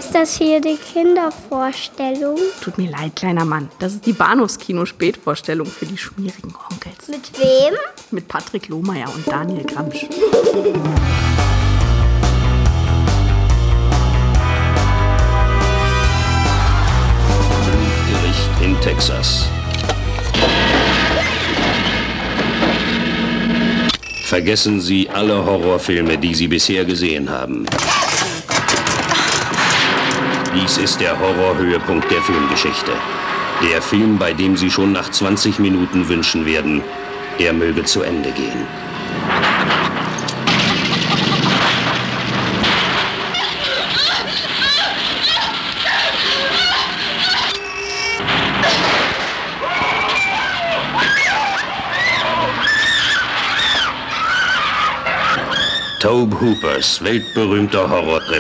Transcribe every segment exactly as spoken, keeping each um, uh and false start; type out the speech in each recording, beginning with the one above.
Ist das hier die Kindervorstellung? Tut mir leid, kleiner Mann. Das ist die Bahnhofskino-Spätvorstellung für die schmierigen Onkels. Mit wem? Mit Patrick Lohmeier und Daniel Gramsch. Gericht in Texas. Vergessen Sie alle Horrorfilme, die Sie bisher gesehen haben. Dies ist der Horrorhöhepunkt der Filmgeschichte. Der Film, bei dem Sie schon nach zwanzig Minuten wünschen werden, er möge zu Ende gehen. Tobe Hoopers weltberühmter Horrortrip.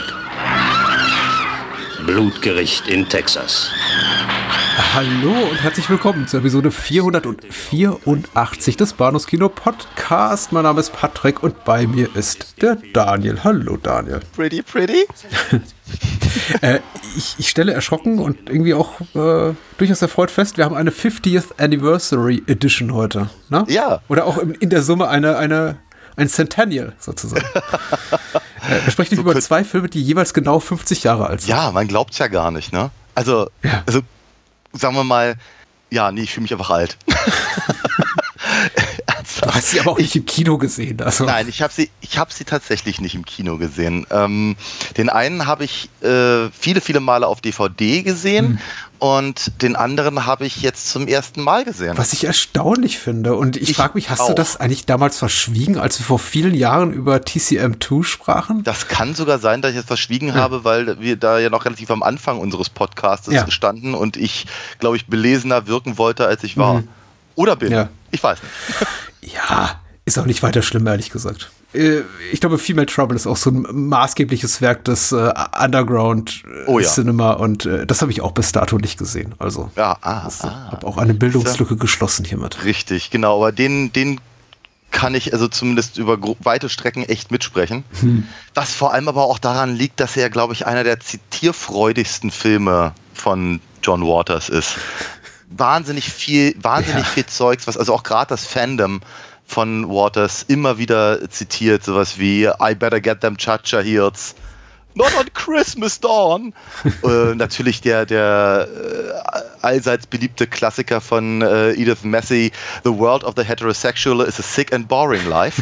Blutgericht in Texas. Hallo und herzlich willkommen zur Episode vierhundertvierundachtzig des Bahnhofskino Podcast. Mein Name ist Patrick und bei mir ist der Daniel. Hallo Daniel. Pretty, pretty. äh, ich, ich stelle erschrocken und irgendwie auch äh, durchaus erfreut fest, wir haben eine fiftieth Anniversary Edition heute. Ne? Ja. Oder auch in, in der Summe eine, eine ein Centennial sozusagen. äh, wir sprechen so über zwei Filme, die jeweils genau fünfzig Jahre alt sind. Ja, man glaubt's ja gar nicht, ne? Also, ja. also sagen wir mal, ja, nee, ich fühle mich einfach alt. Du hast sie aber auch nicht im Kino gesehen. Also. Nein, ich habe sie, ich hab sie tatsächlich nicht im Kino gesehen. Ähm, den einen habe ich äh, viele, viele Male auf D V D gesehen hm. und den anderen habe ich jetzt zum ersten Mal gesehen. Was ich erstaunlich finde. Und ich, ich frage mich, hast auch. du das eigentlich damals verschwiegen, als wir vor vielen Jahren über T C M zwei sprachen? Das kann sogar sein, dass ich es verschwiegen ja. habe, weil wir da ja noch relativ am Anfang unseres Podcasts ja. standen und ich, glaube ich, belesener wirken wollte, als ich war. Mhm. Oder bin. Ja. Ich weiß nicht. Ja, ist auch nicht weiter schlimm, ehrlich gesagt. Ich glaube, Female Trouble ist auch so ein maßgebliches Werk des äh, Underground oh, ja. Cinema und äh, das habe ich auch bis dato nicht gesehen. Also ja, ah, ich ah, habe auch eine Bildungslücke ja. geschlossen hiermit. Richtig, genau. Aber den, den kann ich also zumindest über weite Strecken echt mitsprechen. Hm. Was vor allem aber auch daran liegt, dass er, glaube ich, einer der zitierfreudigsten Filme von John Waters ist. Wahnsinnig viel, wahnsinnig ja. viel Zeugs, was also auch gerade das Fandom von Waters immer wieder zitiert, sowas wie I better get them Cha-Cha Heels, not on Christmas Dawn. äh, natürlich der, der äh, allseits beliebte Klassiker von äh, Edith Massey, The World of the Heterosexual is a sick and boring life.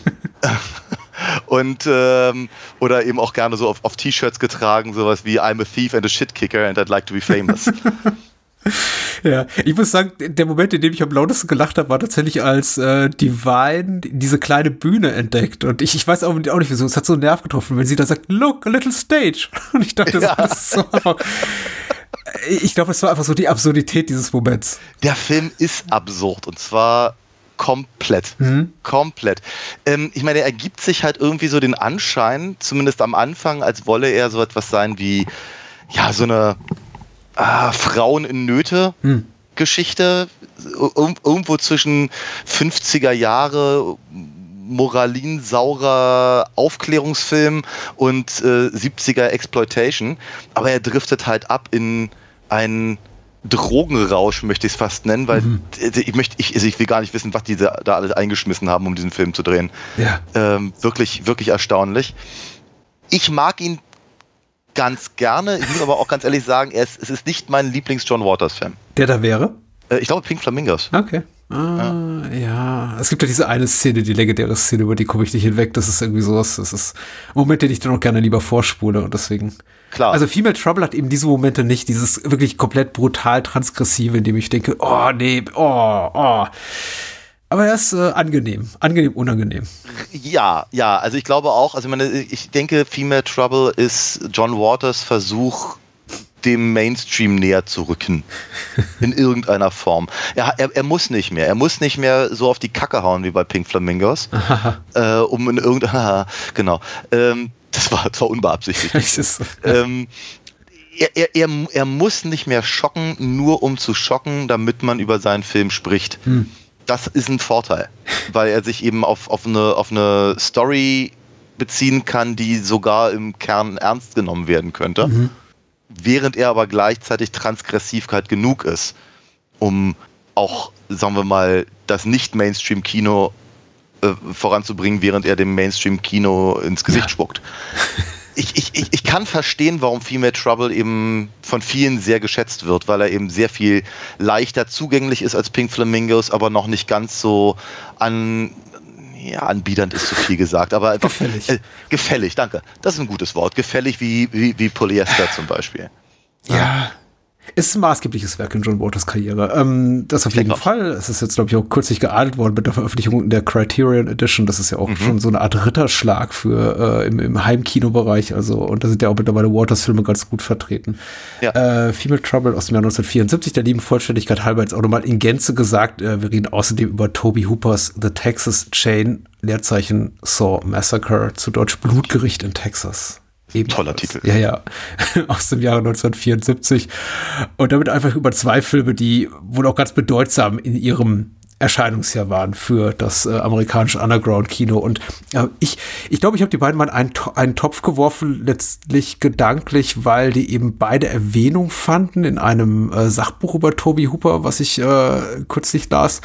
Und ähm, oder eben auch gerne so auf, auf T-Shirts getragen, sowas wie I'm a thief and a shit kicker and I'd like to be famous. Ja, ich muss sagen, der Moment, in dem ich am lautesten gelacht habe, war tatsächlich, als äh, Divine diese kleine Bühne entdeckt. Und ich, ich weiß auch, auch nicht wieso, es hat so einen Nerv getroffen, wenn sie da sagt, look, a little stage. Und ich dachte, ja. das ist so einfach. Ich glaube, es war einfach so die Absurdität dieses Moments. Der Film ist absurd und zwar komplett. Mhm. Komplett. Ähm, ich meine, er ergibt sich halt irgendwie so den Anschein, zumindest am Anfang, als wolle er so etwas sein wie, ja, so eine Ah, Frauen in Nöte hm. Geschichte, Ir- irgendwo zwischen fünfziger Jahre moralinsaurer Aufklärungsfilm und äh, siebziger Exploitation, aber er driftet halt ab in einen Drogenrausch, möchte ich es fast nennen, weil mhm. ich möchte, ich, also ich will gar nicht wissen, was die da alles eingeschmissen haben, um diesen Film zu drehen. Ja. Ähm, wirklich, wirklich erstaunlich. Ich mag ihn ganz gerne. Ich muss aber auch ganz ehrlich sagen, es, es ist nicht mein Lieblings-John Waters-Film. Der da wäre? Äh, ich glaube Pink Flamingos. Okay. Ah, ja. ja. Es gibt ja diese eine Szene, die legendäre Szene, über die komme ich nicht hinweg. Das ist irgendwie sowas, das ist ein Moment, den ich dann auch gerne lieber vorspule und deswegen. Klar. Also Female Trouble hat eben diese Momente nicht, dieses wirklich komplett brutal transgressive, in dem ich denke, oh nee, oh, oh. Aber er ist äh, angenehm, angenehm, unangenehm. Ja, ja, also ich glaube auch, also ich meine, ich denke, Female Trouble ist John Waters Versuch, dem Mainstream näher zu rücken. In irgendeiner Form. Er, er, er muss nicht mehr, er muss nicht mehr so auf die Kacke hauen wie bei Pink Flamingos, äh, um in irgendeiner, genau, ähm, das war zwar unbeabsichtigt. ähm, er, er, er, er muss nicht mehr schocken, nur um zu schocken, damit man über seinen Film spricht. Hm. Das ist ein Vorteil, weil er sich eben auf, auf, eine, auf eine Story beziehen kann, die sogar im Kern ernst genommen werden könnte. Mhm. während er aber gleichzeitig transgressiv halt genug ist, um auch, sagen wir mal, das Nicht-Mainstream-Kino äh, voranzubringen, während er dem Mainstream-Kino ins Gesicht ja. spuckt. Ich, ich, ich, ich kann verstehen, warum Female Trouble eben von vielen sehr geschätzt wird, weil er eben sehr viel leichter zugänglich ist als Pink Flamingos, aber noch nicht ganz so an, ja, anbiedernd ist zu viel gesagt, aber einfach gefällig. Äh, gefällig, danke. Das ist ein gutes Wort. Gefällig wie, wie, wie Polyester zum Beispiel. Ja. ja. Es ist ein maßgebliches Werk in John Waters Karriere. Ähm, das auf jeden Dennoch. Fall. Es ist jetzt, glaube ich, auch kürzlich geadelt worden mit der Veröffentlichung in der Criterion Edition. Das ist ja auch mhm. schon so eine Art Ritterschlag für äh, im, im Heimkinobereich. Also, und da sind ja auch mittlerweile Waters-Filme ganz gut vertreten. Ja. Äh, Female Trouble aus dem Jahr neunzehnhundertvierundsiebzig, der lieben Vollständigkeit halber jetzt auch nochmal in Gänze gesagt. Äh, wir reden außerdem über Tobe Hoopers The Texas Chain, Leerzeichen Saw Massacre, zu Deutsch Blutgericht in Texas. Ebenfalls. Toller Titel. Ja, ja. Aus dem Jahre neunzehnhundertvierundsiebzig. Und damit einfach über zwei Filme, die wohl auch ganz bedeutsam in ihrem Erscheinungsjahr waren für das äh, amerikanische Underground-Kino. Und äh, ich ich glaube, ich habe die beiden mal in einen, einen Topf geworfen, letztlich gedanklich, weil die eben beide Erwähnung fanden in einem äh, Sachbuch über Tobe Hooper, was ich äh, kürzlich las.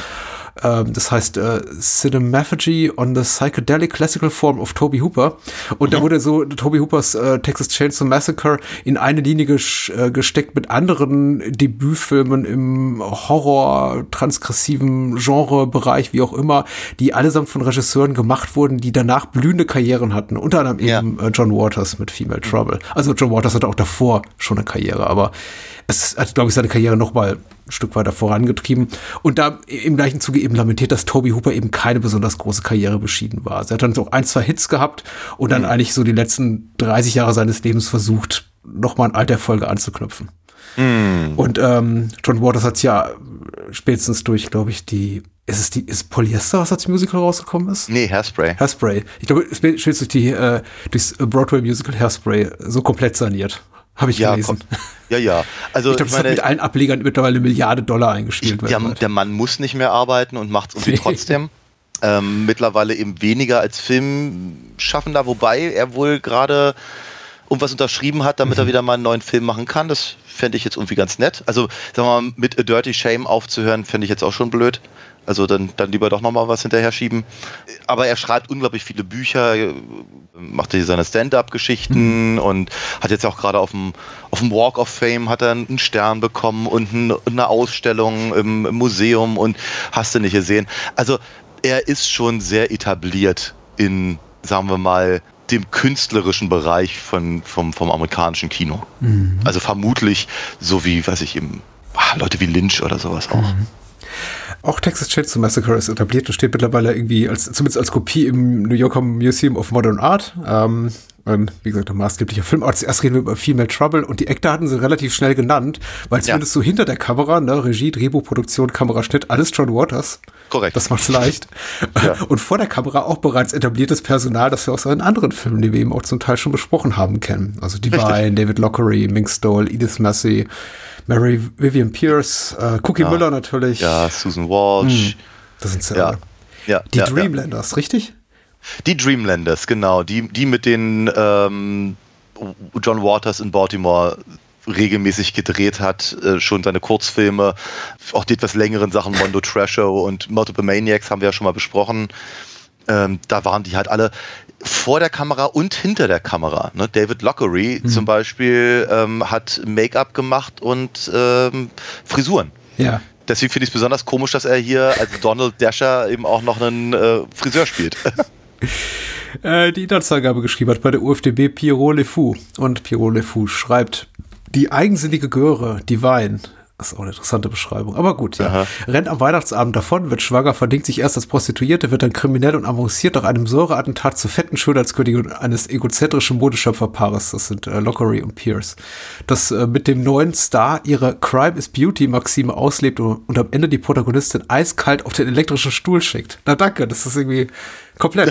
Das heißt äh, Cinemaphagy on the Psychedelic Classical Form of Tobe Hooper. Und mhm. da wurde so Tobe Hoopers äh, Texas Chainsaw Massacre in eine Linie ges- äh, gesteckt mit anderen Debütfilmen im Horror, transgressiven Genrebereich, wie auch immer, die allesamt von Regisseuren gemacht wurden, die danach blühende Karrieren hatten. Unter anderem ja. eben äh, John Waters mit Female Trouble. Also John Waters hatte auch davor schon eine Karriere, aber es hat, glaube ich, seine Karriere noch mal ein Stück weiter vorangetrieben. Und da im gleichen Zuge eben lamentiert, dass Tobe Hooper eben keine besonders große Karriere beschieden war. Also er hat dann so ein, zwei Hits gehabt und dann mhm. eigentlich so die letzten dreißig Jahre seines Lebens versucht, nochmal an alte Erfolge anzuknüpfen. Mhm. Und ähm, John Waters hat ja spätestens durch, glaube ich, die Ist es die, ist Polyester, was als Musical rausgekommen ist? Nee, Hairspray. Hairspray. Ich glaube, es wird durch die, äh, durchs Broadway-Musical Hairspray so komplett saniert. Habe ich ja, gelesen. Komm. Ja, ja. Also, ich glaube, das hat mit allen Ablegern mittlerweile eine Milliarde Dollar eingespielt. Ich, der, der Mann muss nicht mehr arbeiten und macht es irgendwie trotzdem. ähm, mittlerweile eben weniger als Filmschaffender, wobei er wohl gerade irgendwas unterschrieben hat, damit mhm. er wieder mal einen neuen Film machen kann. Das fände ich jetzt irgendwie ganz nett. Also, sagen wir mal, mit A Dirty Shame aufzuhören, fände ich jetzt auch schon blöd. Also dann, dann lieber doch nochmal was hinterher schieben. Aber er schreibt unglaublich viele Bücher, macht hier seine Stand-up-Geschichten mhm. und hat jetzt auch gerade auf dem, auf dem Walk of Fame hat er einen Stern bekommen und ein, eine Ausstellung im, im Museum und hast du nicht gesehen. Also er ist schon sehr etabliert in, sagen wir mal, dem künstlerischen Bereich von, vom, vom amerikanischen Kino. Mhm. Also vermutlich so wie, weiß ich, eben, Leute wie Lynch oder sowas auch. Mhm. Auch Texas Chainsaw Massacre ist etabliert und steht mittlerweile irgendwie als, zumindest als Kopie im New Yorker Museum of Modern Art. Ähm, wie gesagt, ein maßgeblicher Film. Aber zuerst reden wir über Female Trouble und die Eckdaten sind relativ schnell genannt, weil zumindest ja. so hinter der Kamera, ne, Regie, Drehbuch, Produktion, Kameraschnitt, alles John Waters. Korrekt. Das macht's leicht. Ja. Und vor der Kamera auch bereits etabliertes Personal, das wir aus seinen anderen Filmen, die wir eben auch zum Teil schon besprochen haben, kennen. Also Divine, David Lowery, Mink Stole, Edith Massey, Mary Vivian Pierce, äh, Cookie ja. Miller natürlich. Ja, Susan Walsh. Hm. Das sind ja. ja. Die ja, Dreamlanders, ja. richtig? Die Dreamlanders, genau. Die, die mit den ähm, John Waters in Baltimore regelmäßig gedreht hat, äh, schon seine Kurzfilme, auch die etwas längeren Sachen, Mondo Trasho und Multiple Maniacs haben wir ja schon mal besprochen. Ähm, da waren die halt alle vor der Kamera und hinter der Kamera. Ne? David Lowery mhm. zum Beispiel ähm, hat Make-up gemacht und ähm, Frisuren. Ja. Deswegen finde ich es besonders komisch, dass er hier als Donald Dasher eben auch noch einen äh, Friseur spielt. äh, die Inhaltsangabe geschrieben hat bei der U F D B Pierrot Le Fou. Und Pierrot Le Fou schreibt: Die eigensinnige Göre, Divine. Das ist auch eine interessante Beschreibung. Aber gut, ja. Aha. Rennt am Weihnachtsabend davon, wird schwanger, verdingt sich erst als Prostituierte, wird dann kriminell und avanciert nach einem Säureattentat zur fetten Schönheitskönigin eines egozentrischen Modeschöpferpaares. Das sind äh, Lowery und Pierce. Das äh, mit dem neuen Star ihre Crime is Beauty Maxime auslebt und, und am Ende die Protagonistin eiskalt auf den elektrischen Stuhl schickt. Na danke, das ist irgendwie komplett.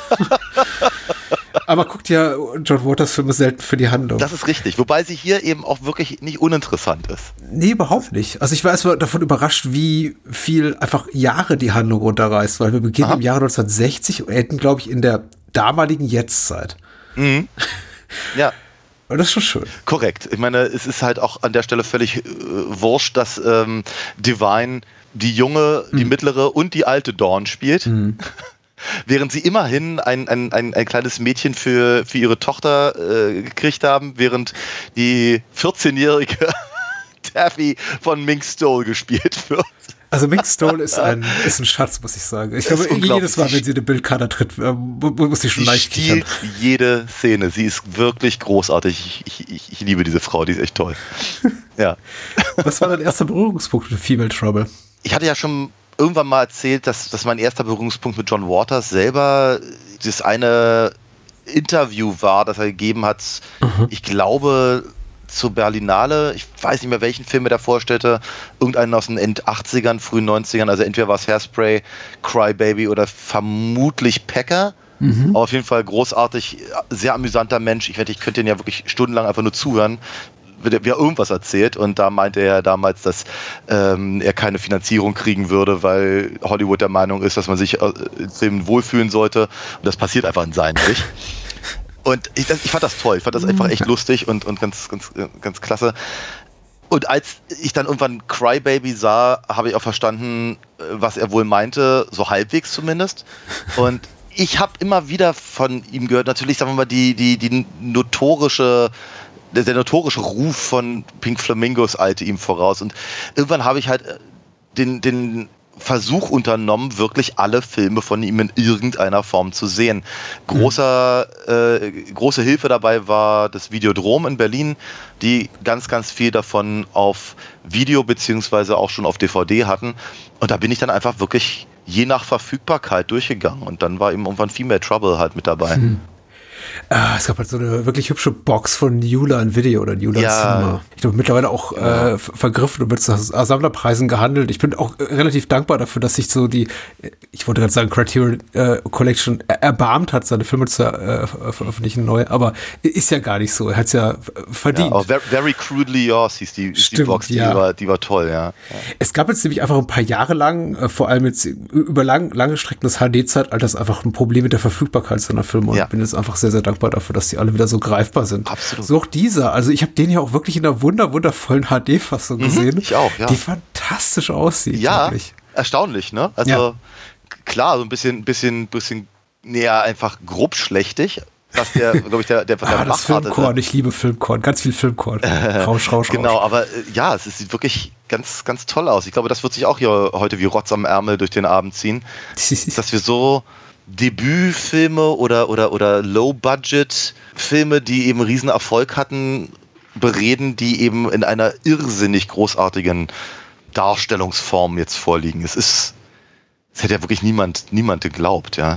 Aber guckt ja John Waters Filme selten für die Handlung. Das ist richtig, wobei sie hier eben auch wirklich nicht uninteressant ist. Nee, überhaupt nicht. Also ich war erstmal davon überrascht, wie viel einfach Jahre die Handlung runterreißt, weil wir beginnen Aha. im Jahre neunzehnhundertsechzig und enden, glaube ich, in der damaligen Jetztzeit. Mhm. Ja. Und das ist schon schön. Korrekt. Ich meine, es ist halt auch an der Stelle völlig äh, wurscht, dass ähm, Divine die junge, die mhm. mittlere und die alte Dawn spielt. Mhm. Während sie immerhin ein, ein, ein, ein kleines Mädchen für, für ihre Tochter äh, gekriegt haben, während die vierzehnjährige Taffy von Mink Stole gespielt wird. Also Mink Stole ist ein, ist ein Schatz, muss ich sagen. Ich glaube, jedes Mal, wenn sie in den Bildkader tritt, muss sie schon sie leicht kichern. Jede Szene. Sie ist wirklich großartig. Ich, ich, ich liebe diese Frau, die ist echt toll. Ja. Was war dein erster Berührungspunkt mit Female Trouble? Ich hatte ja schon irgendwann mal erzählt, dass, dass mein erster Berührungspunkt mit John Waters selber das eine Interview war, das er gegeben hat. Mhm. Ich glaube... zur Berlinale, ich weiß nicht mehr, welchen Film er da vorstellte, irgendeinen aus den End achtzigern, frühen neunzigern, also entweder war es Hairspray, Cry Baby oder vermutlich Packer, mhm. aber auf jeden Fall großartig, sehr amüsanter Mensch, ich, ich könnte ihn ja wirklich stundenlang einfach nur zuhören, wie er irgendwas erzählt, und da meinte er damals, dass ähm, er keine Finanzierung kriegen würde, weil Hollywood der Meinung ist, dass man sich in Filmen wohlfühlen sollte, und das passiert einfach in seinem nicht. Und ich, das, ich fand das toll, ich fand das einfach echt lustig und, und ganz, ganz, ganz klasse. Und als ich dann irgendwann Crybaby sah, habe ich auch verstanden, was er wohl meinte, so halbwegs zumindest. Und ich habe immer wieder von ihm gehört, natürlich, sagen wir mal, die, die, die notorische, der, der notorische Ruf von Pink Flamingos eilte ihm voraus. Und irgendwann habe ich halt den, den Versuch unternommen, wirklich alle Filme von ihm in irgendeiner Form zu sehen. Großer, äh, große Hilfe dabei war das Videodrom in Berlin, die ganz, ganz viel davon auf Video beziehungsweise auch schon auf D V D hatten. Und da bin ich dann einfach wirklich je nach Verfügbarkeit durchgegangen. Und dann war eben irgendwann Female Trouble halt mit dabei. Hm. Ah, es gab halt so eine wirklich hübsche Box von Newland Video oder Newland ja. Cinema. Ich glaube, mittlerweile auch ja. äh, vergriffen und wird zu Sammlerpreisen gehandelt. Ich bin auch relativ dankbar dafür, dass sich so die, ich wollte gerade sagen, Criterion äh, Collection erbarmt hat, seine Filme zu äh, veröffentlichen neu, aber ist ja gar nicht so. Er hat es ja verdient. Ja, auch very, very Crudely Yours hieß die, Stimmt, die Box, die, ja. war, die war toll, ja. ja. Es gab jetzt nämlich einfach ein paar Jahre lang, äh, vor allem jetzt über lang, lange Strecken des H D-Zeitalters, einfach ein Problem mit der Verfügbarkeit seiner Filme und ja. bin jetzt einfach sehr, sehr dankbar dafür, dass die alle wieder so greifbar sind. Absolut. So auch dieser, also ich habe den ja auch wirklich in einer wunder, wundervollen H D-Fassung mhm, gesehen. Ich auch, ja. Die fantastisch aussieht. Ja, wirklich. Erstaunlich, ne? Also ja. klar, so ein bisschen, bisschen, bisschen näher einfach grobschlächtig, was der, glaube ich, der, der, der ah, das Filmkorn, ich liebe Filmkorn, ganz viel Filmkorn. Rausch, Rausch, Genau, Rausch. aber äh, ja, es, es sieht wirklich ganz, ganz toll aus. Ich glaube, das wird sich auch hier heute wie Rotz am Ärmel durch den Abend ziehen, dass wir so Debütfilme oder, oder, oder Low-Budget-Filme, die eben riesen Erfolg hatten, bereden, die eben in einer irrsinnig großartigen Darstellungsform jetzt vorliegen. Es ist, es hätte ja wirklich niemand, niemand geglaubt, ja.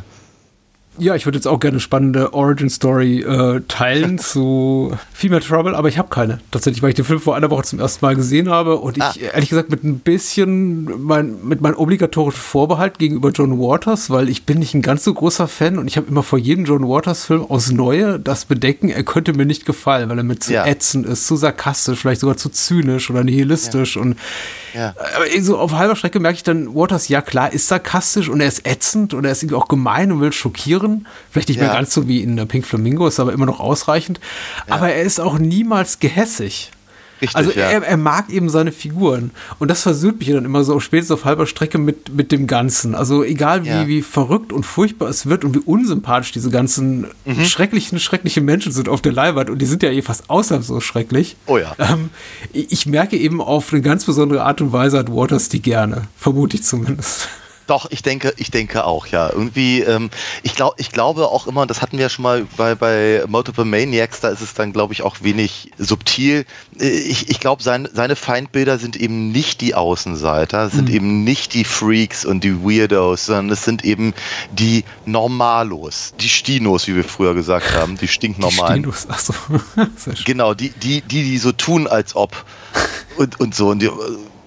Ja, ich würde jetzt auch gerne eine spannende Origin-Story äh, teilen zu Female Trouble, aber ich habe keine. Tatsächlich, weil ich den Film vor einer Woche zum ersten Mal gesehen habe und ah. ich ehrlich gesagt mit ein bisschen mein, mit meinem obligatorischen Vorbehalt gegenüber John Waters, weil ich bin nicht ein ganz so großer Fan und ich habe immer vor jedem John Waters-Film aus Neue das Bedenken, er könnte mir nicht gefallen, weil er mir zu ja. ätzend ist, zu sarkastisch, vielleicht sogar zu zynisch oder nihilistisch ja. und ja. aber so auf halber Strecke merke ich dann, Waters, ja klar, ist sarkastisch und er ist ätzend und er ist irgendwie auch gemein und will schockieren. Vielleicht nicht ja. mehr ganz so wie in der Pink Flamingo, ist aber immer noch ausreichend. Ja. Aber er ist auch niemals gehässig. Richtig, also er, ja. er mag eben seine Figuren. Und das versöhnt mich dann immer so spätestens auf halber Strecke mit, mit dem Ganzen. Also egal wie, ja. wie verrückt und furchtbar es wird und wie unsympathisch diese ganzen mhm. schrecklichen, schrecklichen Menschen sind auf der Leinwand. Und die sind ja eh fast ausnahmslos schrecklich. Oh ja. Ähm, ich merke eben auf eine ganz besondere Art und Weise hat Waters die gerne. Vermute ich zumindest. Doch, ich denke, ich denke auch, ja. Irgendwie, ähm, ich glaube, ich glaube auch immer, und das hatten wir ja schon mal bei, bei Multiple Maniacs, da ist es dann, glaube ich, auch wenig subtil. Ich, ich glaube, sein, seine Feindbilder sind eben nicht die Außenseiter, sind mhm. eben nicht die Freaks und die Weirdos, sondern es sind eben die Normalos, die Stinos, wie wir früher gesagt haben, die stinknormalen. Die Stinos, achso. Genau, die, die, die, die so tun, als ob und, und so. Und die,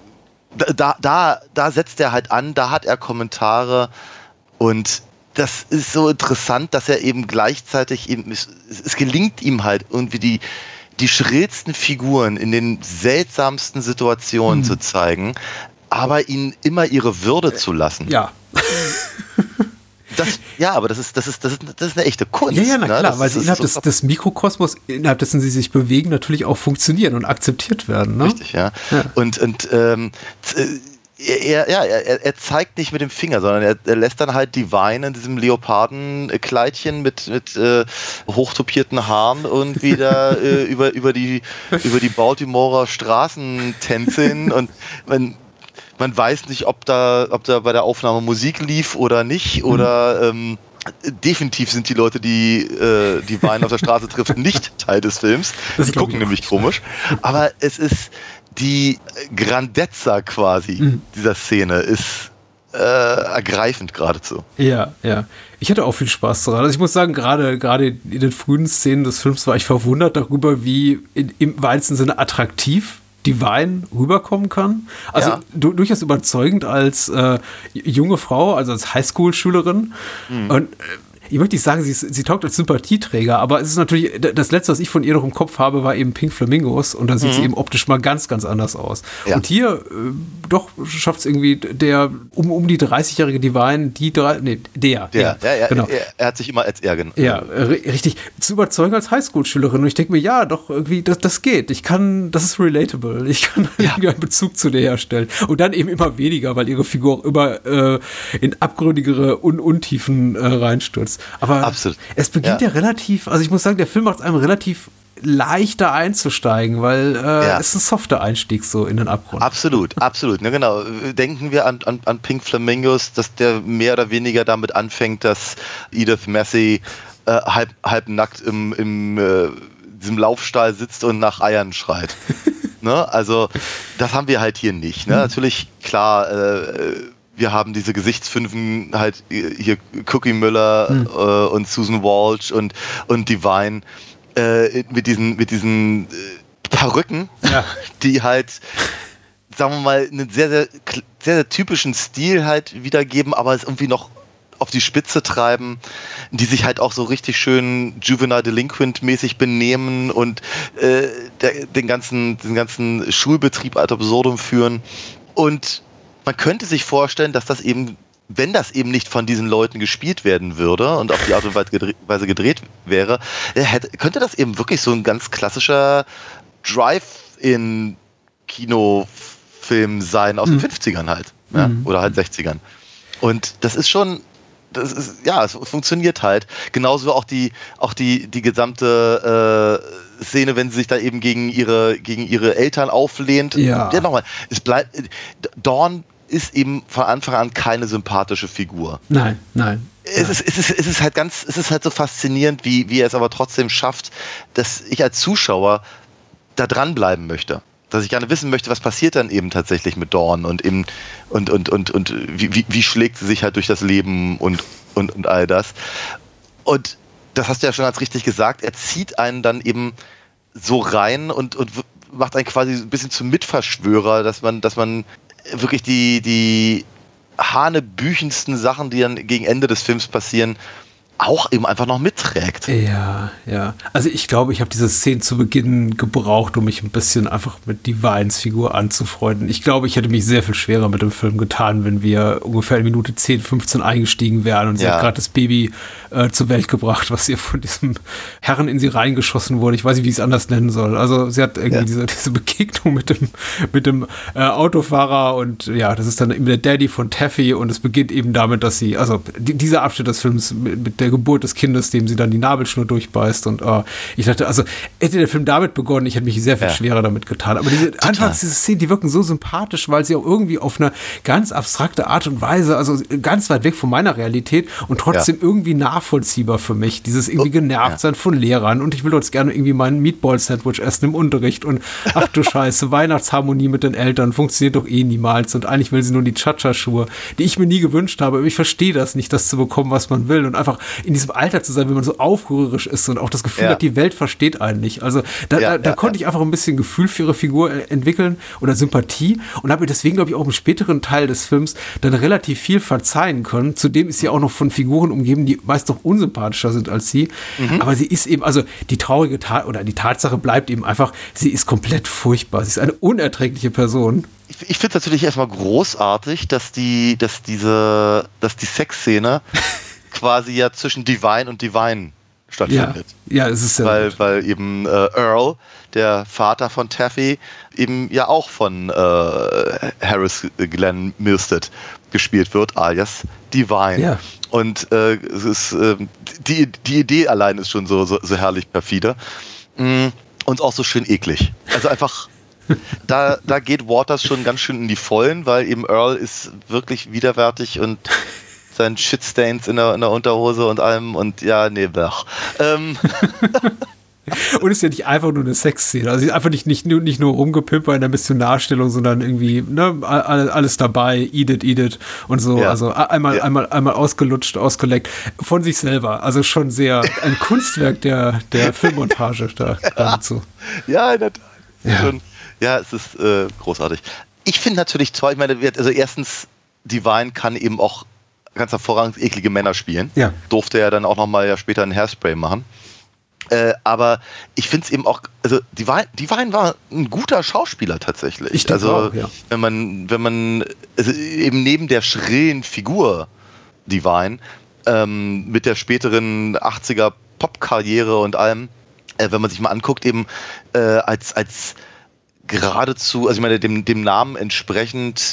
Da, da, da setzt er halt an, da hat er Kommentare und das ist so interessant, dass er eben gleichzeitig eben, es, es gelingt ihm halt irgendwie die, die schrillsten Figuren in den seltsamsten Situationen hm. zu zeigen, aber ihnen immer ihre Würde zu lassen. Ja. Das, Ja, aber das ist, das ist, das ist, das ist eine echte Kunst. Ja, ja, na klar, ne? weil sie innerhalb des, des Mikrokosmos, innerhalb dessen sie sich bewegen, natürlich auch funktionieren und akzeptiert werden. Ne? Richtig, ja. ja. Und, und ähm, er, ja, er, er zeigt nicht mit dem Finger, sondern er, er lässt dann halt Divine in diesem Leopardenkleidchen mit, mit äh, hochtopierten Haaren und wieder äh, über, über, die, über die Baltimorer Straßen tänzeln und man Man weiß nicht, ob da, ob da bei der Aufnahme Musik lief oder nicht. Oder ähm, definitiv sind die Leute, die äh, die Wein auf der Straße trifft, nicht Teil des Films. Das die gucken nämlich komisch. Aber es ist die Grandezza quasi mhm. dieser Szene ist äh, ergreifend geradezu. Ja, ja. Ich hatte auch viel Spaß daran. Also ich muss sagen, gerade gerade in den frühen Szenen des Films war ich verwundert darüber, wie in, im weitesten Sinne attraktiv Divine rüberkommen kann. Also ja. du, durchaus überzeugend als äh, junge Frau, also als Highschool-Schülerin. Mhm. Und äh, ich möchte nicht sagen, sie, sie taugt als Sympathieträger, aber es ist natürlich, das Letzte, was ich von ihr noch im Kopf habe, war eben Pink Flamingos und da sieht mhm. sie eben optisch mal ganz, ganz anders aus. Ja. Und hier äh, doch schafft es irgendwie der um, um die dreißigjährige Divine, die drei, nee, der. Der, der ja, ja, genau. er, er hat sich immer als er genannt. Ja, richtig, zu überzeugen als Highschool-Schülerin und ich denke mir, ja, doch, irgendwie, das, das geht. Ich kann, das ist relatable. Ich kann ja. irgendwie einen Bezug zu der herstellen. Und dann eben immer weniger, weil ihre Figur auch immer äh, in abgründigere Un- Untiefen äh, reinstürzt. Aber Absolut. es beginnt ja. ja relativ, also ich muss sagen, der Film macht es einem relativ leichter einzusteigen, weil äh, ja. es ist ein softer Einstieg so in den Abgrund. Absolut, absolut. Ne, genau. Denken wir an, an, an Pink Flamingos, dass der mehr oder weniger damit anfängt, dass Edith Massey äh, halb, halb nackt im, im äh, diesem Laufstall sitzt und nach Eiern schreit. Ne? Also das haben wir halt hier nicht. Ne? Mhm. Natürlich, klar, äh, wir haben diese Gesichtsfünfen halt hier Cookie Müller mhm. äh, und Susan Walsh und, und Divine äh, mit diesen, mit diesen äh, Perücken, ja. die halt, sagen wir mal, einen sehr, sehr, sehr, sehr typischen Stil halt wiedergeben, aber es irgendwie noch auf die Spitze treiben, die sich halt auch so richtig schön Juvenile Delinquent mäßig benehmen und äh, der, den ganzen, den ganzen Schulbetrieb ad absurdum führen. Und man könnte sich vorstellen, dass das eben, wenn das eben nicht von diesen Leuten gespielt werden würde und auf die Art und Weise gedreht wäre, hätte, könnte das eben wirklich so ein ganz klassischer Drive-In-Kinofilm sein aus mhm. den fünfzigern halt. Ja? Mhm. Oder halt sechzigern. Und das ist schon, das ist, ja, es funktioniert halt. Genauso auch die, auch die, die gesamte äh, Szene, wenn sie sich da eben gegen ihre, gegen ihre Eltern auflehnt. Ja. Ja, nochmal, es bleibt, Dawn ist eben von Anfang an keine sympathische Figur. Nein, nein. Es ist, es ist, es ist halt ganz, es ist halt so faszinierend, wie, wie er es aber trotzdem schafft, dass ich als Zuschauer da dranbleiben möchte. Dass ich gerne wissen möchte, was passiert dann eben tatsächlich mit Dawn und eben, und, und, und, und wie, wie, wie schlägt sie sich halt durch das Leben und, und, und all das. Und das hast du ja schon ganz richtig gesagt, er zieht einen dann eben so rein und, und macht einen quasi ein bisschen zum Mitverschwörer, dass man, dass man wirklich die, die hanebüchendsten Sachen, die dann gegen Ende des Films passieren, auch eben einfach noch mitträgt. Ja, ja. Also ich glaube, ich habe diese Szene zu Beginn gebraucht, um mich ein bisschen einfach mit Divines Figur anzufreunden. Ich glaube, ich hätte mich sehr viel schwerer mit dem Film getan, wenn wir ungefähr in Minute zehn, fünfzehn eingestiegen wären und sie ja. hat gerade das Baby äh, zur Welt gebracht, was ihr von diesem Herren in sie reingeschossen wurde. Ich weiß nicht, wie ich es anders nennen soll. Also sie hat irgendwie ja. diese, diese Begegnung mit dem, mit dem äh, Autofahrer und ja, das ist dann eben der Daddy von Taffy und es beginnt eben damit, dass sie, also die, dieser Abschnitt des Films mit, mit der Geburt des Kindes, dem sie dann die Nabelschnur durchbeißt und oh, ich dachte, also hätte der Film damit begonnen, ich hätte mich sehr viel ja. schwerer damit getan. Aber diese Total. Anfangs diese Szenen, die wirken so sympathisch, weil sie auch irgendwie auf eine ganz abstrakte Art und Weise, also ganz weit weg von meiner Realität und trotzdem ja. irgendwie nachvollziehbar für mich. Dieses irgendwie genervt sein ja. von Lehrern und ich will jetzt gerne irgendwie meinen Meatball-Sandwich essen im Unterricht und ach du Scheiße, Weihnachtsharmonie mit den Eltern funktioniert doch eh niemals und eigentlich will sie nur die Cha-Cha-Schuhe, die ich mir nie gewünscht habe, aber ich verstehe das nicht, das zu bekommen, was man will und einfach in diesem Alter zu sein, wenn man so aufrührerisch ist und auch das Gefühl ja. hat, die Welt versteht einen nicht. Also da, ja, da, da ja, konnte ja. ich einfach ein bisschen Gefühl für ihre Figur entwickeln oder Sympathie und habe mir deswegen, glaube ich, auch im späteren Teil des Films dann relativ viel verzeihen können. Zudem ist sie auch noch von Figuren umgeben, die meist noch unsympathischer sind als sie. Mhm. Aber sie ist eben, also die traurige Tat oder die Tatsache bleibt eben einfach, sie ist komplett furchtbar. Sie ist eine unerträgliche Person. Ich, ich finde es natürlich erstmal großartig, dass die, dass diese, dass die Sexszene quasi ja zwischen Divine und Divine stattfindet. Ja, ja, es ist ja weil, weil eben äh, Earl, der Vater von Taffy, eben ja auch von äh, Harris Glenn Milstead gespielt wird, alias Divine. Ja. Und äh, es ist äh, die, die Idee allein ist schon so, so, so herrlich perfide. Mm, und auch so schön eklig. Also einfach, da, da geht Waters schon ganz schön in die Vollen, weil eben Earl ist wirklich widerwärtig und seinen Shitstains in der, in der Unterhose und allem und ja, nee, blach. Ähm. Und es ist ja nicht einfach nur eine Sexszene. Also einfach nicht, nicht, nur, nicht nur rumgepimper in der Missionarstellung, sondern irgendwie ne, alles dabei, eat it, eat it und so. Ja. Also einmal, ja. einmal, einmal ausgelutscht, ausgeleckt von sich selber. Also schon sehr ein Kunstwerk der, der Filmmontage da geradezu. Ja, in der Tat. Ja. Schon, ja, es ist äh, großartig. Ich finde natürlich toll, ich meine, also erstens, Divine kann eben auch ganz hervorragend eklige Männer spielen. Ja. Durfte er dann auch nochmal ja später ein Hairspray machen. Äh, aber ich finde es eben auch, also Divine, Divine war ein guter Schauspieler tatsächlich. Ich denke also auch, ja. wenn man, wenn man, also eben neben der schrillen Figur Divine, ähm, mit der späteren achtziger Pop-Karriere und allem, äh, wenn man sich mal anguckt, eben äh, als, als geradezu, also ich meine, dem, dem Namen entsprechend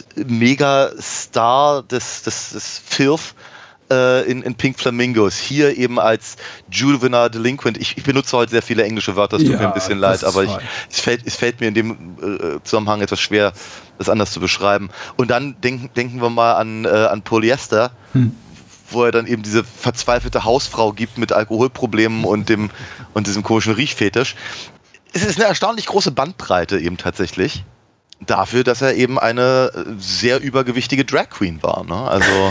Megastar des, des, des Filth äh, in, in Pink Flamingos. Hier eben als Juvenile Delinquent. Ich, ich benutze heute sehr viele englische Wörter, es tut ja, mir ein bisschen leid, aber ich, fein. es, fällt, es fällt mir in dem äh, Zusammenhang etwas schwer, das anders zu beschreiben. Und dann denken, denken wir mal an, äh, an Polyester, hm. wo er dann eben diese verzweifelte Hausfrau gibt mit Alkoholproblemen und, dem, und diesem komischen Riechfetisch. Es ist eine erstaunlich große Bandbreite eben tatsächlich dafür, dass er eben eine sehr übergewichtige Drag Queen war. Ne? Also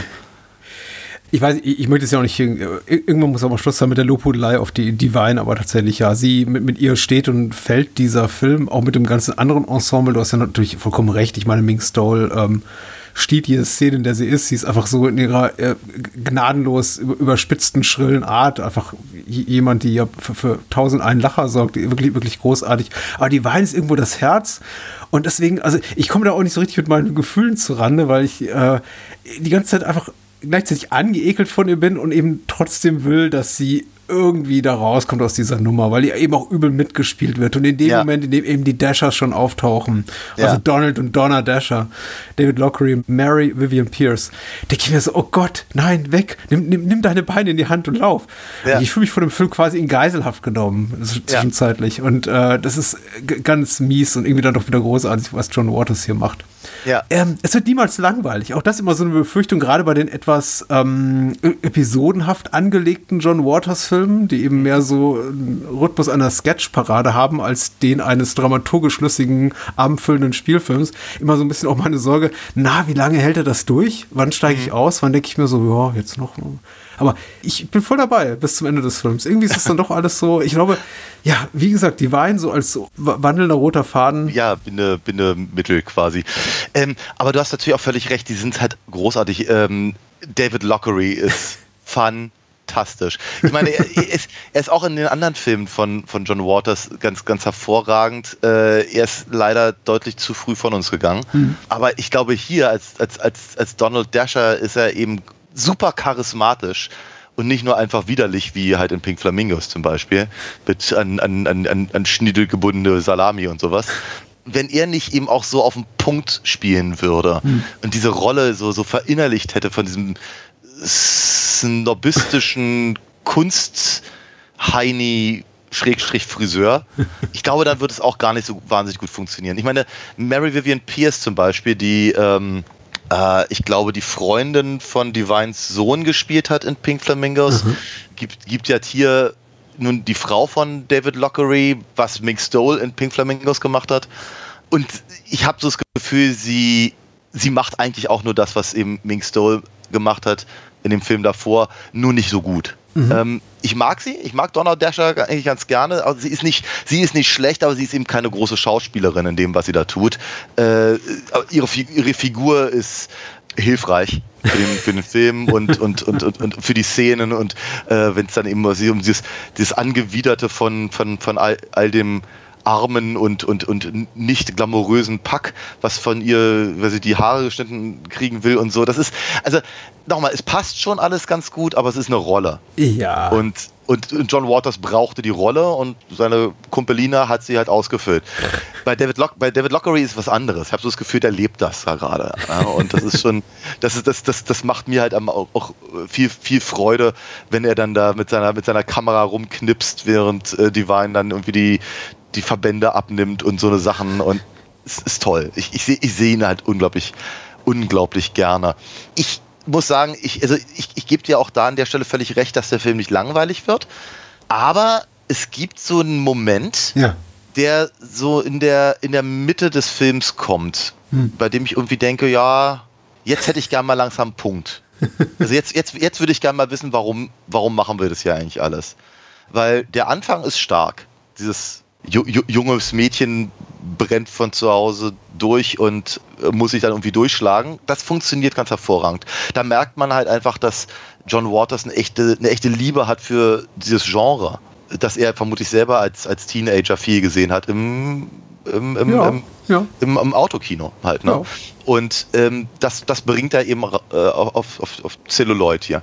ich weiß, ich, ich möchte es ja auch nicht, irgendwann muss aber Schluss sein mit der Lobhudelei auf die Divine, aber tatsächlich ja, sie, mit, mit ihr steht und fällt dieser Film, auch mit dem ganzen anderen Ensemble, du hast ja natürlich vollkommen recht, ich meine, Mink Stole ähm, steht jede Szene, in der sie ist, sie ist einfach so in ihrer äh, gnadenlos überspitzten, schrillen Art, einfach jemand, die ja für, für tausend einen Lacher sorgt, wirklich, wirklich großartig, aber die Divine ist irgendwo das Herz und deswegen, also ich komme da auch nicht so richtig mit meinen Gefühlen zurande, weil ich äh, die ganze Zeit einfach gleichzeitig angeekelt von ihr bin und eben trotzdem will, dass sie irgendwie da rauskommt aus dieser Nummer, weil ihr eben auch übel mitgespielt wird. Und in dem ja. Moment, in dem eben die Dashers schon auftauchen, ja. also Donald und Donna Dasher, David Lockery, Mary Vivian Pierce, denke ich mir so, oh Gott, nein, weg, nimm, nimm, nimm deine Beine in die Hand und lauf. Ja. Und ich fühle mich von dem Film quasi in Geiselhaft genommen, zwischenzeitlich. Ja. Und äh, das ist g- ganz mies und irgendwie dann doch wieder großartig, was John Waters hier macht. Ja. Ähm, es wird niemals langweilig. Auch das ist immer so eine Befürchtung, gerade bei den etwas ähm, episodenhaft angelegten John Waters-Filmen, die eben mehr so einen Rhythmus einer Sketch-Parade haben, als den eines dramaturgisch schlüssigen, abendfüllenden Spielfilms. Immer so ein bisschen auch meine Sorge, na, wie lange hält er das durch? Wann steige ich aus? Wann denke ich mir so, ja, jetzt noch. Aber ich bin voll dabei bis zum Ende des Films. Irgendwie ist es dann doch alles so, ich glaube, ja, wie gesagt, die Divine so als so wandelnder roter Faden. Ja, Binde, Bindemittel quasi. Ähm, aber du hast natürlich auch völlig recht, die sind halt großartig. Ähm, David Lockery ist fantastisch. Ich meine, er, er, ist, er ist auch in den anderen Filmen von, von John Waters ganz, ganz hervorragend. Äh, er ist leider deutlich zu früh von uns gegangen. Mhm. Aber ich glaube, hier als, als, als, als Donald Dasher ist er eben super charismatisch und nicht nur einfach widerlich, wie halt in Pink Flamingos zum Beispiel, mit an, an, an, an Schniedel gebundene Salami und sowas. Wenn er nicht eben auch so auf den Punkt spielen würde hm. und diese Rolle so, so verinnerlicht hätte von diesem snobistischen Kunst-Heini Schrägstrich Friseur, ich glaube, dann wird es auch gar nicht so wahnsinnig gut funktionieren. Ich meine, Mary Vivian Pierce zum Beispiel, die ähm, äh, ich glaube, die Freundin von Divines Sohn gespielt hat in Pink Flamingos, mhm. gibt, gibt ja hier nun die Frau von David Lockery, was Mink Stole in Pink Flamingos gemacht hat. Und ich habe so das Gefühl, sie, sie macht eigentlich auch nur das, was eben Mink Stole gemacht hat in dem Film davor, nur nicht so gut. Mhm. Ähm, ich mag sie, ich mag Donna Dasher eigentlich ganz gerne. Also sie ist nicht, sie ist nicht schlecht, aber sie ist eben keine große Schauspielerin in dem, was sie da tut. Äh, ihre, ihre Figur ist hilfreich für den, für den Film und, und, und, und, und für die Szenen und äh, wenn es dann eben um dieses, dieses Angewiderte von, von, von all, all dem armen und, und, und nicht glamourösen Pack, was von ihr, weil sie die Haare geschnitten kriegen will und so. Das ist, also nochmal, es passt schon alles ganz gut, aber es ist eine Rolle. Ja. Und, und John Waters brauchte die Rolle und seine Kumpelina hat sie halt ausgefüllt. Bei David, Lock, bei David Lockery ist was anderes. Ich habe so das Gefühl, der lebt das da gerade. Ja, und das ist schon, das, ist, das, das, das macht mir halt auch, auch viel, viel Freude, wenn er dann da mit seiner, mit seiner Kamera rumknipst, während äh, Divine dann irgendwie die, die Verbände abnimmt und so eine Sachen. Und es ist toll. Ich, ich sehe ich seh ihn halt unglaublich, unglaublich gerne. Ich muss sagen, ich, also ich, ich gebe dir auch da an der Stelle völlig recht, dass der Film nicht langweilig wird. Aber es gibt so einen Moment, ja, der so in der, in der Mitte des Films kommt, hm. bei dem ich irgendwie denke, ja, jetzt hätte ich gern mal langsam einen Punkt. Also jetzt, jetzt, jetzt würde ich gern mal wissen, warum, warum machen wir das hier eigentlich alles? Weil der Anfang ist stark. Dieses ju- ju- junges Mädchen brennt von zu Hause durch und muss sich dann irgendwie durchschlagen. Das funktioniert ganz hervorragend. Da merkt man halt einfach, dass John Waters eine echte, eine echte Liebe hat für dieses Genre, das er vermutlich selber als, als Teenager viel gesehen hat im, im, im, ja, im, ja. im, im Autokino halt. Ne? Ja. Und ähm, das, das bringt er eben äh, auf, auf, auf Celluloid hier.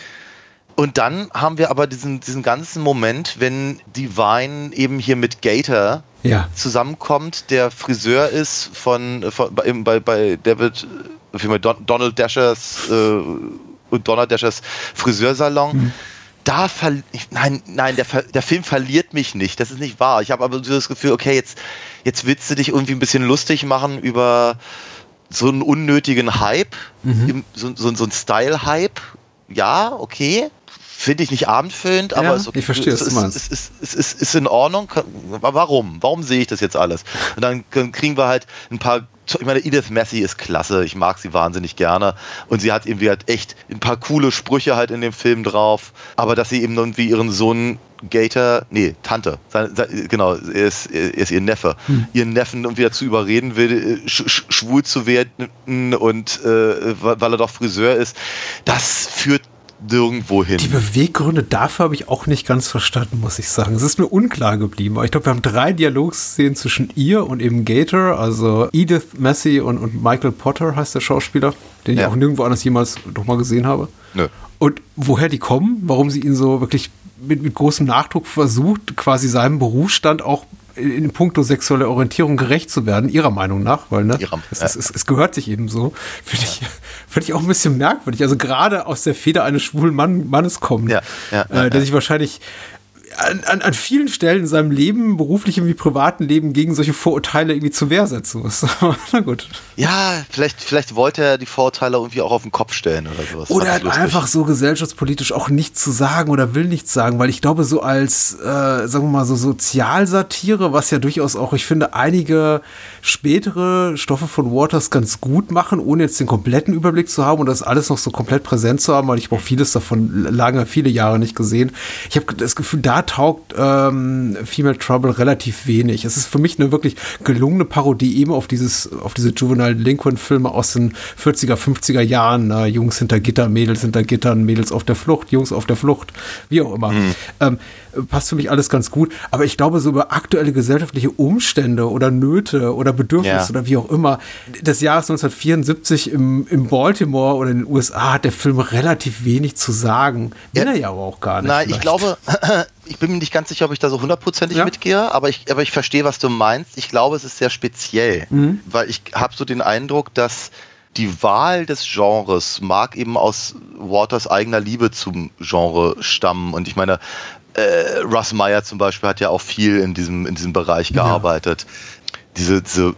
Und dann haben wir aber diesen, diesen ganzen Moment, wenn Divine eben hier mit Gator ja. zusammenkommt, der Friseur ist von, von bei, bei, bei David, Don, Donald Dashers äh, und Donald Dashers Friseursalon. Mhm. Da ver nein, nein, der, der Film verliert mich nicht, das ist nicht wahr. Ich habe aber so das Gefühl, okay, jetzt, jetzt willst du dich irgendwie ein bisschen lustig machen über so einen unnötigen Hype, mhm. so, so, so einen Style-Hype. Ja, okay. Finde ich nicht abendfüllend, aber ja, ist okay. Ich verstehe, es was du meinst. ist, ist, ist, ist, ist in Ordnung. Warum? Warum sehe ich das jetzt alles? Und dann kriegen wir halt ein paar, ich meine, Edith Massey ist klasse, ich mag sie wahnsinnig gerne und sie hat irgendwie halt echt ein paar coole Sprüche halt in dem Film drauf, aber dass sie eben irgendwie ihren Sohn Gator, nee, Tante, seine, seine, genau, er ist, er ist ihr Neffe, hm. ihren Neffen irgendwie dazu überreden will, sch, sch, schwul zu werden und äh, weil er doch Friseur ist, das führt nirgendwo hin. Die Beweggründe dafür habe ich auch nicht ganz verstanden, muss ich sagen. Es ist mir unklar geblieben. Aber ich glaube, wir haben drei Dialogszenen zwischen ihr und eben Gator, also Edith Massey und, und Michael Potter heißt der Schauspieler, den ja. ich auch nirgendwo anders jemals noch mal gesehen habe. Nö. Und woher die kommen, warum sie ihn so wirklich mit, mit großem Nachdruck versucht, quasi seinem Berufsstand auch in puncto sexuelle Orientierung gerecht zu werden, ihrer Meinung nach, weil ne, Ihrer, es, es, es, es gehört sich eben so, finde ich, find ich auch ein bisschen merkwürdig. Also gerade aus der Feder eines schwulen Mann, Mannes kommt, ja, ja, äh, ja, der ja. sich wahrscheinlich an, an, an vielen Stellen in seinem Leben, beruflichem wie privaten Leben, gegen solche Vorurteile irgendwie zur Wehr setzen muss. Na gut. Ja, vielleicht, vielleicht wollte er die Vorurteile irgendwie auch auf den Kopf stellen oder sowas. Oder er hat einfach so gesellschaftspolitisch auch nichts zu sagen oder will nichts sagen, weil ich glaube, so als, äh, sagen wir mal, so Sozialsatire, was ja durchaus auch, ich finde, einige spätere Stoffe von Waters ganz gut machen, ohne jetzt den kompletten Überblick zu haben und das alles noch so komplett präsent zu haben, weil ich habe auch vieles davon lange, viele Jahre nicht gesehen. Ich habe das Gefühl, da taugt ähm, Female Trouble relativ wenig. Es ist für mich eine wirklich gelungene Parodie eben auf dieses, auf diese Juvenile Delinquent-Filme aus den vierziger, fünfziger Jahren. Na, Jungs hinter Gitter, Mädels hinter Gittern, Mädels auf der Flucht, Jungs auf der Flucht, wie auch immer. Mhm. Ähm, passt für mich alles ganz gut. Aber ich glaube, so über aktuelle gesellschaftliche Umstände oder Nöte oder Bedürfnisse ja. oder wie auch immer, des Jahres neunzehnhundertvierundsiebzig im, im Baltimore oder in den U S A hat der Film relativ wenig zu sagen. Will ja. er ja aber auch gar nicht. Nein, vielleicht. ich glaube, ich bin mir nicht ganz sicher, ob ich da so hundertprozentig ja. mitgehe, aber ich, aber ich verstehe, was du meinst. Ich glaube, es ist sehr speziell, mhm. weil ich habe so den Eindruck, dass die Wahl des Genres mag eben aus Waters eigener Liebe zum Genre stammen. Und ich meine, äh, Russ Meyer zum Beispiel hat ja auch viel in diesem, in diesem Bereich gearbeitet. Ja. Diese, diese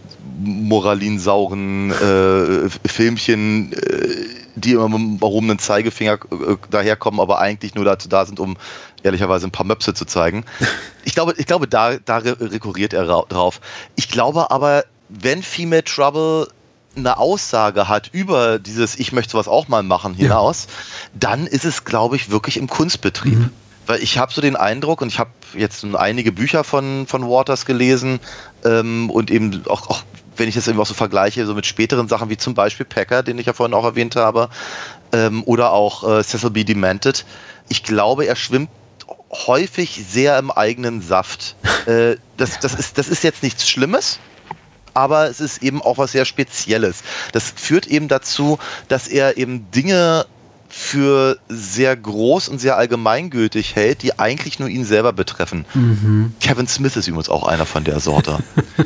moralinsauren äh, Filmchen, äh, die immer mit dem erhobenen Zeigefinger äh, daherkommen, aber eigentlich nur dazu da sind, um ehrlicherweise ein paar Möpse zu zeigen. Ich glaube, ich glaube da, da rekurriert er ra- drauf. Ich glaube aber, wenn Female Trouble eine Aussage hat über dieses Ich möchte sowas auch mal machen hinaus, ja. dann ist es, glaube ich, wirklich im Kunstbetrieb. Mhm. Weil ich habe so den Eindruck, und ich habe jetzt einige Bücher von, von Waters gelesen ähm, und eben auch, auch, wenn ich das eben auch so vergleiche, so mit späteren Sachen wie zum Beispiel Packer, den ich ja vorhin auch erwähnt habe, ähm, oder auch äh, Cecil B. Demented. Ich glaube, er schwimmt häufig sehr im eigenen Saft. äh, das, das, ist, das ist jetzt nichts Schlimmes, aber es ist eben auch was sehr Spezielles. Das führt eben dazu, dass er eben Dinge für sehr groß und sehr allgemeingültig hält, die eigentlich nur ihn selber betreffen. Mhm. Kevin Smith ist übrigens auch einer von der Sorte.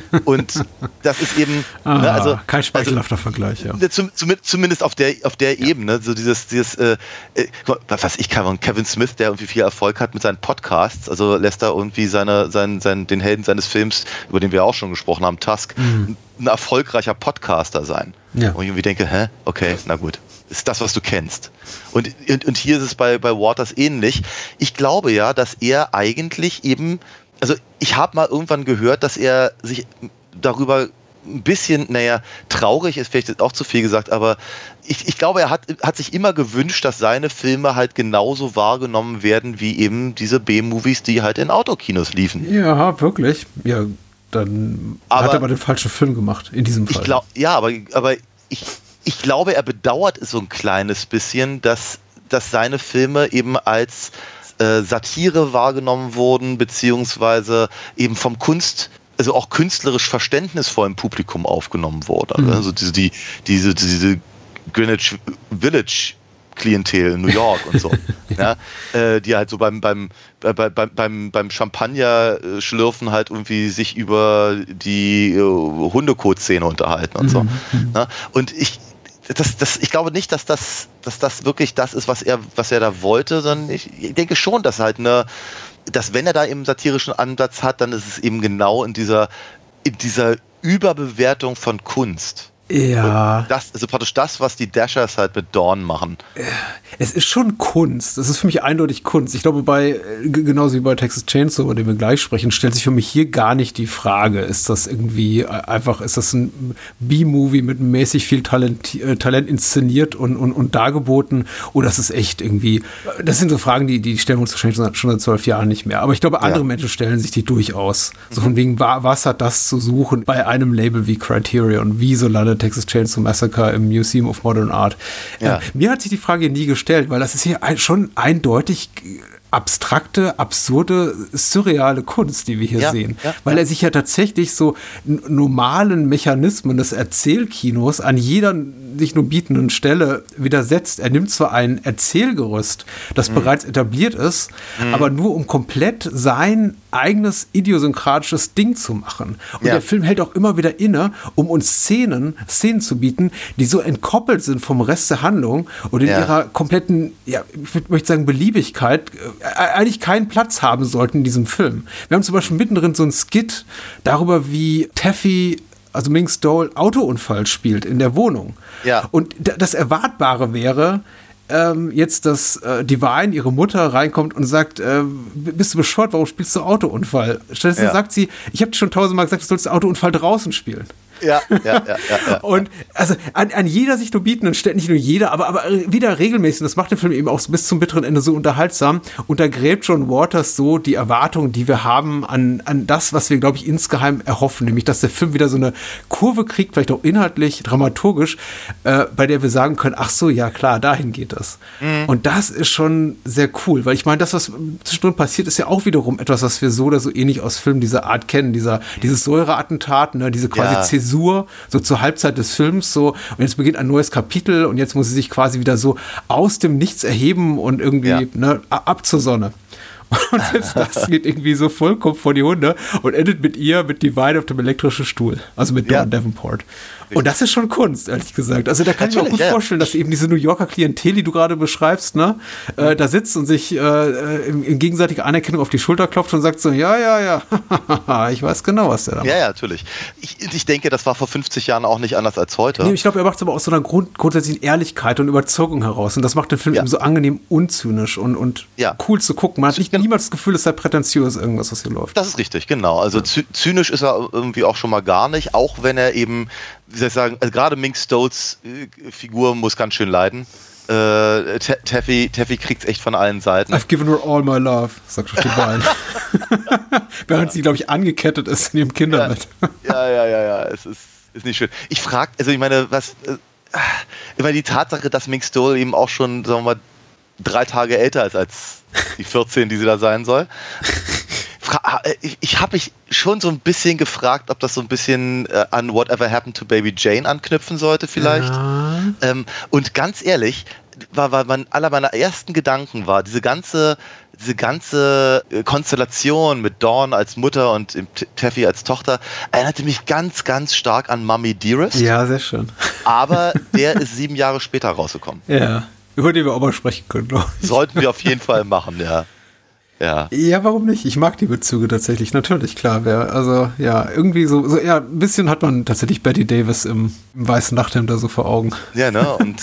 Und das ist eben ah, ne, also, kein speichelhafter also, Vergleich, ja. Zum, zum, zumindest auf der, auf der ja. Ebene, so dieses, dieses äh, äh, was ich kann, Kevin Smith, der irgendwie viel Erfolg hat mit seinen Podcasts, also lässt er irgendwie seine, sein, sein, den Helden seines Films, über den wir auch schon gesprochen haben, Tusk, mhm. ein erfolgreicher Podcaster sein. Ja. Und ich irgendwie denke, hä, okay, na gut. Ist das, was du kennst. Und, und, und hier ist es bei, bei Waters ähnlich. Ich glaube ja, dass er eigentlich eben, also ich habe mal irgendwann gehört, dass er sich darüber ein bisschen, naja, traurig ist vielleicht jetzt auch zu viel gesagt, aber ich, ich glaube, er hat, hat sich immer gewünscht, dass seine Filme halt genauso wahrgenommen werden wie eben diese B-Movies, die halt in Autokinos liefen. Ja, wirklich. Ja, dann aber, hat er aber den falschen Film gemacht, in diesem Fall. Ich glaub, ja, aber, aber ich Ich glaube, er bedauert es so ein kleines bisschen, dass, dass seine Filme eben als äh, Satire wahrgenommen wurden, beziehungsweise eben vom Kunst, also auch künstlerisch verständnisvollen Publikum aufgenommen wurden. Mhm. Also diese, die, diese, diese Greenwich Village Klientel in New York und so, ja, äh, die halt so beim, beim, bei, beim, beim, beim Champagner-Schlürfen halt irgendwie sich über die äh, Hundekot-Szene unterhalten und so. Mhm. Ja, und ich Das, das, ich glaube nicht, dass das, dass das wirklich das ist, was er, was er da wollte, sondern ich, ich denke schon, dass halt eine, dass wenn er da eben satirischen Ansatz hat, dann ist es eben genau in dieser, in dieser Überbewertung von Kunst. Ja. Und das, also praktisch das, was die Dashers halt mit Dawn machen. Es ist schon Kunst. Es ist für mich eindeutig Kunst. Ich glaube, bei, genauso wie bei Texas Chainsaw, über den wir gleich sprechen, stellt sich für mich hier gar nicht die Frage, ist das irgendwie einfach, ist das ein B-Movie mit mäßig viel Talent, Talent inszeniert und, und, und dargeboten, oder ist es echt irgendwie, das sind so Fragen, die, die stellen wir uns wahrscheinlich schon, schon seit zwölf Jahren nicht mehr. Aber ich glaube, andere ja. Menschen stellen sich die durchaus. So von wegen, was hat das zu suchen bei einem Label wie Criterion? Wieso landet Texas Chainsaw Massacre im Museum of Modern Art? Ja. Äh, mir hat sich die Frage nie gestellt, weil das ist hier ein, schon eindeutig abstrakte, absurde, surreale Kunst, die wir hier ja, sehen. Ja, weil ja. er sich ja tatsächlich so n- normalen Mechanismen des Erzählkinos an jeder sich nur bietenden Stelle widersetzt. Er nimmt zwar ein Erzählgerüst, das mhm. bereits etabliert ist, mhm. aber nur um komplett sein eigenes idiosynkratisches Ding zu machen. Und ja. der Film hält auch immer wieder inne, um uns Szenen, Szenen zu bieten, die so entkoppelt sind vom Rest der Handlung und in ja. ihrer kompletten, ja, ich möchte sagen, Beliebigkeit eigentlich keinen Platz haben sollten in diesem Film. Wir haben zum Beispiel mittendrin so ein Skit darüber, wie Taffy, also Mink Stole, Autounfall spielt in der Wohnung. Ja. Und das Erwartbare wäre, ähm, jetzt, dass äh, Divine, ihre Mutter, reinkommt und sagt, äh, bist du bescheuert, warum spielst du Autounfall? Stattdessen ja. sagt sie, ich habe dir schon tausendmal gesagt, du sollst den Autounfall draußen spielen. Ja, ja, ja, ja, ja. Und also an, an jeder sich nur bietenden Stelle, nicht nur jeder, aber, aber wieder regelmäßig, und das macht den Film eben auch bis zum bitteren Ende so unterhaltsam, untergräbt John Waters so die Erwartungen, die wir haben an, an das, was wir, glaube ich, insgeheim erhoffen, nämlich, dass der Film wieder so eine Kurve kriegt, vielleicht auch inhaltlich, dramaturgisch, äh, bei der wir sagen können, ach so, ja klar, dahin geht das. Mhm. Und das ist schon sehr cool, weil ich meine, das, was zwischendrin passiert, ist ja auch wiederum etwas, was wir so oder so ähnlich aus Filmen dieser Art kennen, dieser, mhm. dieses Säureattentat, ne, diese quasi ja. Zäsur, so zur Halbzeit des Films, so, und jetzt beginnt ein neues Kapitel und jetzt muss sie sich quasi wieder so aus dem Nichts erheben und irgendwie ja. ne, ab zur Sonne. Und selbst das geht irgendwie so vollkommen vor die Hunde und endet mit ihr, mit Divine auf dem elektrischen Stuhl, also mit ja. Dawn Davenport. Und das ist schon Kunst, ehrlich gesagt. Also da kann Natürlich, ich mir auch gut ja. vorstellen, dass eben diese New Yorker Klientel, die du gerade beschreibst, ne, mhm. äh, da sitzt und sich äh, in, in gegenseitiger Anerkennung auf die Schulter klopft und sagt so, ja, ja, ja, ich weiß genau, was der da macht. Ja, ja, natürlich. Ich, ich denke, das war vor fünfzig Jahren auch nicht anders als heute. Nee, ich glaube, er macht es aber aus so einer Grund, grundsätzlichen Ehrlichkeit und Überzeugung heraus. Und das macht den Film ja. eben so angenehm unzynisch und, und ja. cool zu gucken. Man hat nicht, niemals das Gefühl, es sei prätentiös, irgendwas, was hier läuft. Das ist richtig, genau. Also ja. zynisch ist er irgendwie auch schon mal gar nicht, auch wenn er eben, wie soll ich sagen, also gerade Mink Stoles äh, Figur muss ganz schön leiden. Äh, Taffy, Taffy kriegt es echt von allen Seiten. I've given her all my love, sagt schon Divine. Während sie, glaube ich, angekettet ist in ihrem Kinderbett. Ja, ja, ja, ja, es ist, ist nicht schön. Ich frage, also ich meine, was, äh, ich meine, die Tatsache, dass Mink Stole eben auch schon, sagen wir mal, drei Tage älter ist als die vierzehn, die sie da sein soll. Ich, ich habe mich schon so ein bisschen gefragt, ob das so ein bisschen äh, an Whatever Happened to Baby Jane anknüpfen sollte vielleicht. Ja. Ähm, und ganz ehrlich, war, war mein, aller meiner ersten Gedanken war, diese ganze, diese ganze Konstellation mit Dawn als Mutter und Taffy als Tochter erinnerte mich ganz, ganz stark an Mommy Dearest. Ja, sehr schön. Aber der ist sieben Jahre später rausgekommen. Ja, über den wir auch mal sprechen können. Sollten wir auf jeden Fall machen, ja. Ja. Ja, warum nicht? Ich mag die Bezüge tatsächlich, natürlich, klar. Wer, also, ja, irgendwie so, so, ja, ein bisschen hat man tatsächlich Bette Davis im, im weißen Nachthemd da so vor Augen. Ja, ne, und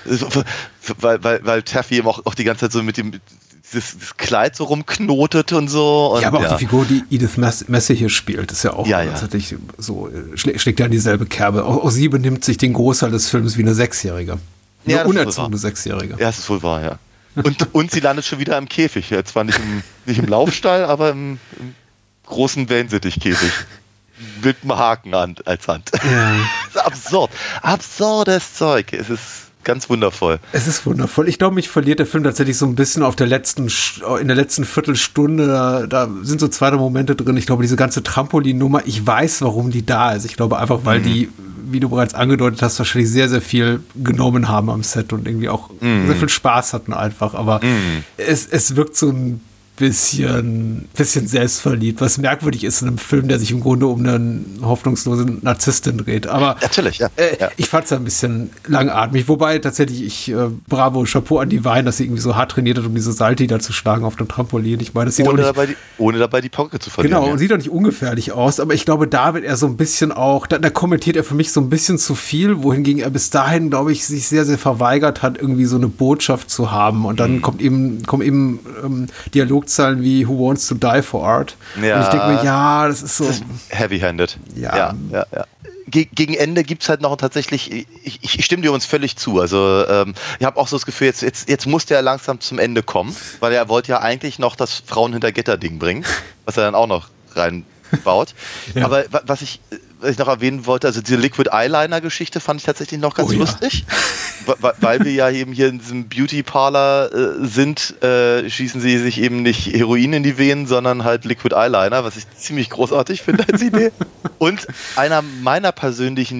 weil, weil, weil Taffy eben auch, auch die ganze Zeit so mit dem dieses, dieses Kleid so rumknotet und so. Und, ja, aber auch ja. die Figur, die Edith Messe hier spielt, ist ja auch ja, ja. tatsächlich so, schlägt, schlägt ja in dieselbe Kerbe. Auch, auch sie benimmt sich den Großteil des Films wie eine Sechsjährige. Eine ja, unerzogene Sechsjährige. Ja, das ist wohl wahr, ja. Und, und sie landet schon wieder im Käfig. Ja, zwar nicht im, nicht im Laufstall, aber im, im großen Wellensittichkäfig. Mit einem Haken an, als Hand. Ja. Das ist absurd. Absurdes Zeug. Es ist ganz wundervoll. Es ist wundervoll. Ich glaube, mich verliert der Film tatsächlich so ein bisschen auf der letzten, in der letzten Viertelstunde. Da, da sind so zwei, drei Momente drin. Ich glaube, diese ganze Trampolinnummer, ich weiß, warum die da ist. Ich glaube einfach, weil mhm. die, wie du bereits angedeutet hast, wahrscheinlich sehr, sehr viel genommen haben am Set und irgendwie auch mm. sehr viel Spaß hatten einfach. Aber mm. es, es wirkt so ein bisschen, bisschen selbstverliebt, was merkwürdig ist in einem Film, der sich im Grunde um eine hoffnungslose Narzisstin dreht. Aber natürlich, ja. Äh, ja. ich fand es ein bisschen langatmig. Wobei tatsächlich ich, äh, bravo, Chapeau an die Wein, dass sie irgendwie so hart trainiert hat, um diese Salti da zu schlagen auf dem Trampolin. Ich meine, das sieht ohne, nicht, dabei die, ohne dabei die Pauke zu verlieren. Genau, ja. und sieht doch nicht ungefährlich aus, aber ich glaube, da wird er so ein bisschen auch, da, da kommentiert er für mich so ein bisschen zu viel, wohingegen er bis dahin, glaube ich, sich sehr, sehr verweigert hat, irgendwie so eine Botschaft zu haben. Und dann mhm. kommt eben, kommen eben ähm, Dialogzeilen wie Who Wants to Die for Art. Ja, und ich denke mir, ja, das ist so. Das ist heavy-handed. Ja. ja, ja, ja. Ge- gegen Ende gibt es halt noch tatsächlich, ich, ich stimme dir uns völlig zu. Also ähm, ich habe auch so das Gefühl, jetzt, jetzt, jetzt muss der langsam zum Ende kommen, weil er wollte ja eigentlich noch das Frauen hinter Gitter-Ding bringen, was er dann auch noch reinbaut. ja. Aber was ich, was ich noch erwähnen wollte, also diese Liquid Eyeliner-Geschichte fand ich tatsächlich noch ganz oh, lustig. Ja. Weil wir ja eben hier in diesem Beauty-Parlor äh, sind, äh, schießen sie sich eben nicht Heroin in die Venen, sondern halt Liquid Eyeliner, was ich ziemlich großartig finde als Idee. Und einer meiner persönlichen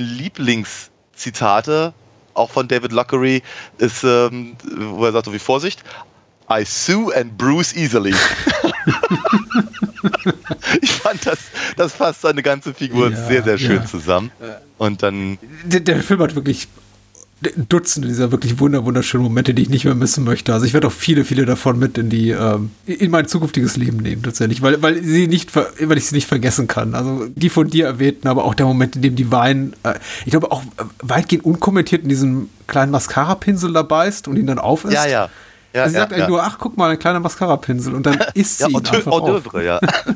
Lieblingszitate, auch von David Lowery, ist, ähm, wo er sagt so wie Vorsicht, I sue and bruise easily. Ich fand, das, das fasst seine ganze Figur ja, sehr, sehr schön ja. zusammen. Und dann... Der, der Film hat wirklich Dutzende dieser wirklich wunder, wunderschönen Momente, die ich nicht mehr missen möchte. Also ich werde auch viele, viele davon mit in die ähm, in mein zukünftiges Leben nehmen, tatsächlich, weil, weil sie nicht, weil ich sie nicht vergessen kann. Also die von dir erwähnten, aber auch der Moment, in dem die Wein, äh, ich glaube auch weitgehend unkommentiert in diesem kleinen Mascara-Pinsel dabei ist und ihn dann aufisst. Ja, ja. Ja, also sie ja, sagt eigentlich ja. nur, ach, guck mal, ein kleiner Mascara-Pinsel und dann isst sie ja, ihn und einfach und auf. Dövre, ja.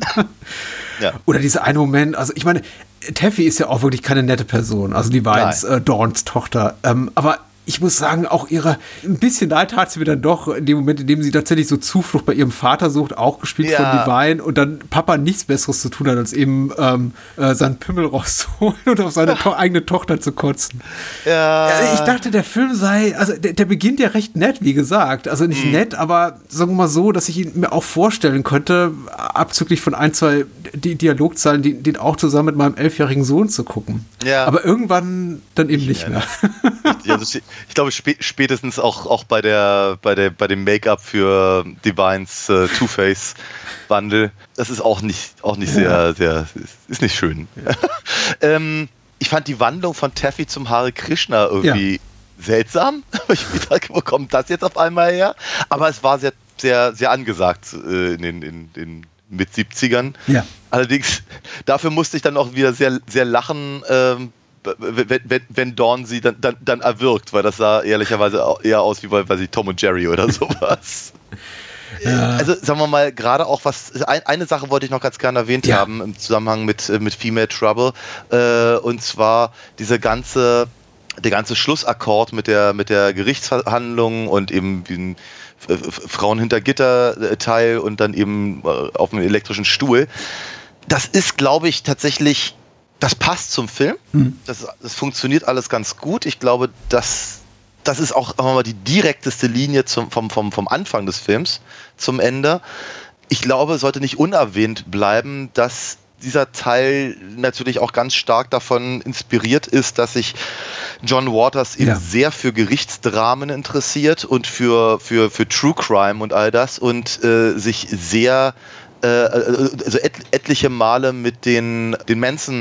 ja. Oder dieser eine Moment, also ich meine, Taffy ist ja auch wirklich keine nette Person, also die Weins, äh, Dawns Tochter, ähm, aber ich muss sagen, auch ihre, ein bisschen leid tat sie mir dann doch in dem Moment, in dem sie tatsächlich so Zuflucht bei ihrem Vater sucht, auch gespielt ja. von Divine und dann Papa nichts Besseres zu tun hat, als eben ähm, äh, seinen Pimmel rauszuholen und auf seine to- eigene Tochter zu kotzen. Ja. Ich dachte, der Film sei, also der, der beginnt ja recht nett, wie gesagt, also nicht mhm. nett, aber sagen wir mal so, dass ich ihn mir auch vorstellen könnte, abzüglich von ein, zwei die Dialogzeilen, den, den auch zusammen mit meinem elfjährigen Sohn zu gucken. Ja. Aber irgendwann dann eben nicht ja. mehr. Ja, das, ich glaube spä- spätestens auch, auch bei der bei der bei dem Make-up für Divines äh, Two-Face-Bundle, das ist auch nicht auch nicht ja. sehr sehr ist nicht schön. Ja. ähm, ich fand die Wandlung von Taffy zum Hare Krishna irgendwie ja. seltsam. Ich dachte, wo kommt das jetzt auf einmal her? Aber es war sehr sehr sehr angesagt äh, in den in den mit siebzigern. Ja. Allerdings dafür musste ich dann auch wieder sehr sehr lachen. Ähm, Wenn, wenn, wenn Dawn sie dann, dann, dann erwürgt, weil das sah ehrlicherweise eher aus wie bei, weiß ich, Tom und Jerry oder sowas. Ja. Also sagen wir mal, gerade auch was, ein, eine Sache wollte ich noch ganz gerne erwähnt ja. haben im Zusammenhang mit, mit Female Trouble, äh, und zwar diese ganze, der ganze Schlussakkord mit der, mit der Gerichtsverhandlung und eben wie ein Frauen hinter Gitter Teil und dann eben auf einem elektrischen Stuhl. Das ist, glaube ich, tatsächlich das passt zum Film. Mhm. Das, das funktioniert alles ganz gut. Ich glaube, das das ist auch mal die direkteste Linie zum, vom, vom, vom Anfang des Films zum Ende. Ich glaube, es sollte nicht unerwähnt bleiben, dass dieser Teil natürlich auch ganz stark davon inspiriert ist, dass sich John Waters eben ja. sehr für Gerichtsdramen interessiert und für, für, für True Crime und all das und äh, sich sehr äh, also et, etliche Male mit den, den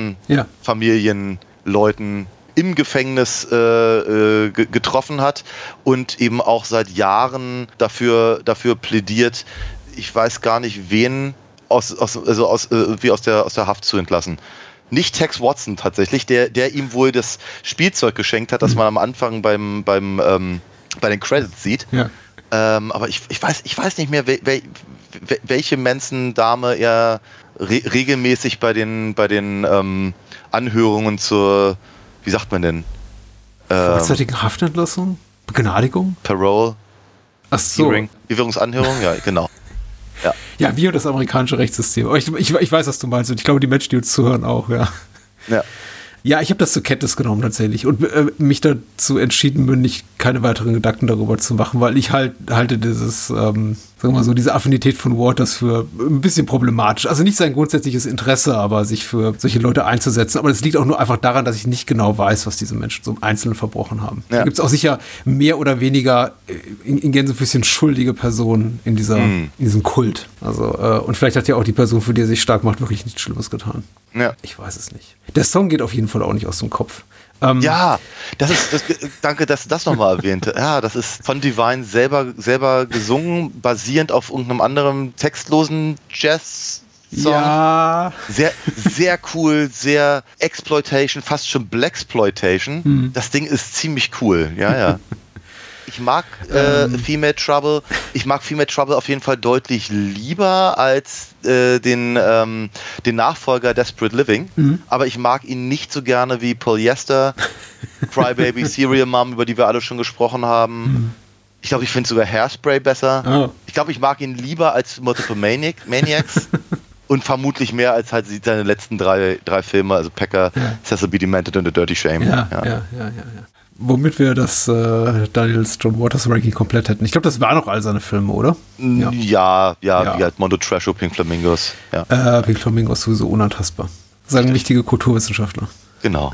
Manson-Familienleuten ja. im Gefängnis äh, äh, g- getroffen hat und eben auch seit Jahren dafür, dafür plädiert, ich weiß gar nicht, wen aus, aus, also aus, äh, wie aus der, aus der Haft zu entlassen. Nicht Tex Watson tatsächlich, der, der ihm wohl das Spielzeug geschenkt hat, das man am Anfang beim, beim, ähm, bei den Credits sieht. Ja. Ähm, aber ich, ich, weiß, ich weiß nicht mehr, wel, wel, welche Manson-Dame er re- regelmäßig bei den, bei den ähm, Anhörungen zur, wie sagt man denn? Vorzeitigen ähm, Haftentlassung? Begnadigung? Parole? Ach so. Bewährungsanhörung? Ja, genau. Ja. ja, wir und das amerikanische Rechtssystem. Ich, ich, ich weiß, was du meinst und ich glaube, die Menschen, die uns zuhören, auch, ja. Ja. Ja, ich habe das zur Kenntnis genommen tatsächlich und äh, mich dazu entschieden, mir nicht keine weiteren Gedanken darüber zu machen, weil ich halt halte dieses, ähm, sagen wir mal so, diese Affinität von Waters für ein bisschen problematisch. Also nicht sein grundsätzliches Interesse, aber sich für solche Leute einzusetzen. Aber das liegt auch nur einfach daran, dass ich nicht genau weiß, was diese Menschen so im Einzelnen verbrochen haben. Ja. Da gibt es auch sicher mehr oder weniger in, in Gänsefüßchen schuldige Personen in, dieser, mm. in diesem Kult. Also, äh, und vielleicht hat ja auch die Person, für die er sich stark macht, wirklich nichts Schlimmes getan. Ja. Ich weiß es nicht. Der Song geht auf jeden Fall auch nicht aus dem Kopf. Ähm, ja, das ist, das, danke, dass du das nochmal erwähnte. Ja, das ist von Divine selber, selber gesungen, basierend auf irgendeinem anderen textlosen Jazz-Song. Ja. Sehr, sehr cool, sehr Exploitation, fast schon Blaxploitation. Hm. Das Ding ist ziemlich cool, ja, ja. Ich mag äh, ähm. Female Trouble. Ich mag Female Trouble auf jeden Fall deutlich lieber als äh, den, ähm, den Nachfolger Desperate Living. Mhm. Aber ich mag ihn nicht so gerne wie Polyester, Crybaby, Serial Mom, über die wir alle schon gesprochen haben. Mhm. Ich glaube, ich finde sogar Hairspray besser. Oh. Ich glaube, ich mag ihn lieber als Multiple Maniac, Maniacs. Und vermutlich mehr als halt seine letzten drei, drei Filme, also Pecker, ja. Cecil B. Demented und The Dirty Shame. Ja, ja, ja, ja, ja. ja. Womit wir das äh, Daniels John Waters Ranking komplett hätten. Ich glaube, das waren noch all seine Filme, oder? Ja, ja, ja, ja. Wie halt Mondo Trasho, Pink Flamingos. Ja. Äh, Pink Flamingos sowieso unantastbar. Sagen Richtig. Wichtige Kulturwissenschaftler. Genau.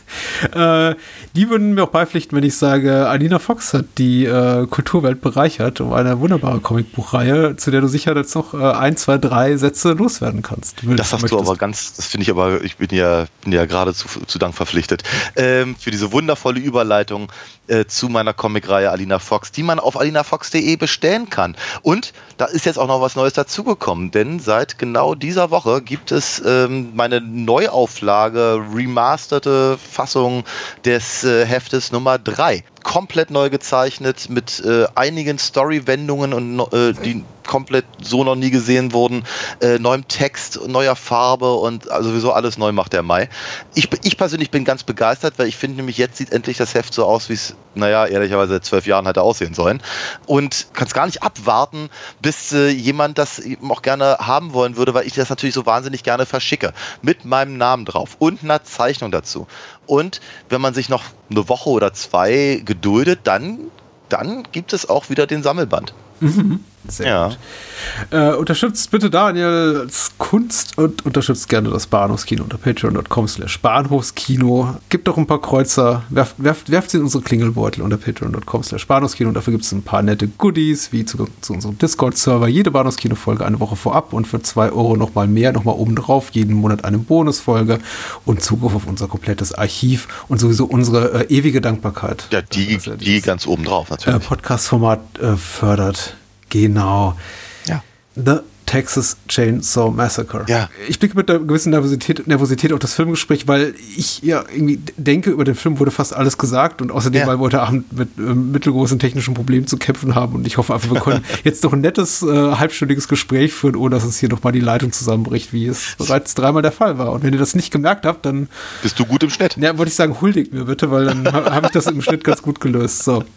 äh, die würden mir auch beipflichten, wenn ich sage, Alina Fox hat die äh, Kulturwelt bereichert um eine wunderbare Comicbuchreihe, zu der du sicher jetzt noch äh, ein, zwei, drei Sätze loswerden kannst. Das hast du aber ganz, das finde ich aber, ich bin ja, bin ja gerade zu, zu Dank verpflichtet, ähm, für diese wundervolle Überleitung äh, zu meiner Comicreihe Alina Fox, die man auf alina fox punkt de bestellen kann. Und da ist jetzt auch noch was Neues dazugekommen, denn seit genau dieser Woche gibt es ähm, meine Neuauflage, remasterte Fassung des äh, Heftes Nummer drei. Komplett neu gezeichnet mit äh, einigen Story-Wendungen und äh, die komplett so noch nie gesehen wurden, äh, neuem Text, neuer Farbe und also sowieso alles neu macht der Mai. Ich, ich persönlich bin ganz begeistert, weil ich finde nämlich, jetzt sieht endlich das Heft so aus, wie es, naja, ehrlicherweise seit zwölf Jahren hätte aussehen sollen. Und kann es gar nicht abwarten, bis äh, jemand das eben auch gerne haben wollen würde, weil ich das natürlich so wahnsinnig gerne verschicke. Mit meinem Namen drauf und einer Zeichnung dazu. Und wenn man sich noch eine Woche oder zwei geduldet, dann, dann gibt es auch wieder den Sammelband. Mhm. Sehr ja. gut. Äh, unterstützt bitte Daniels Kunst und unterstützt gerne das Bahnhofskino unter patreon punkt com slash bahnhofskino. Gibt doch ein paar Kreuzer, werft, werft, werft sie in unsere Klingelbeutel unter patreon punkt com slash bahnhofskino und dafür gibt es ein paar nette Goodies, wie zu, zu unserem Discord-Server. Jede Bahnhofskino-Folge eine Woche vorab und für zwei Euro nochmal mehr, nochmal obendrauf. Jeden Monat eine Bonusfolge und Zugriff auf unser komplettes Archiv und sowieso unsere äh, ewige Dankbarkeit. Ja, die, ja die ganz obendrauf natürlich. Äh, Podcast-Format äh, fördert. Genau. Ja. The Texas Chainsaw Massacre. Ja. Ich blicke mit einer gewissen Nervosität, Nervosität auf das Filmgespräch, weil ich ja irgendwie denke, über den Film wurde fast alles gesagt und außerdem, ja. weil wir heute Abend mit äh, mittelgroßen technischen Problemen zu kämpfen haben und ich hoffe einfach, wir können jetzt noch ein nettes, äh, halbstündiges Gespräch führen, ohne dass uns hier nochmal die Leitung zusammenbricht, wie es bereits dreimal der Fall war. Und wenn ihr das nicht gemerkt habt, dann... Bist du gut im Schnitt? Ja, wollte ich sagen, huldigt mir bitte, weil dann habe ich das im Schnitt ganz gut gelöst. So.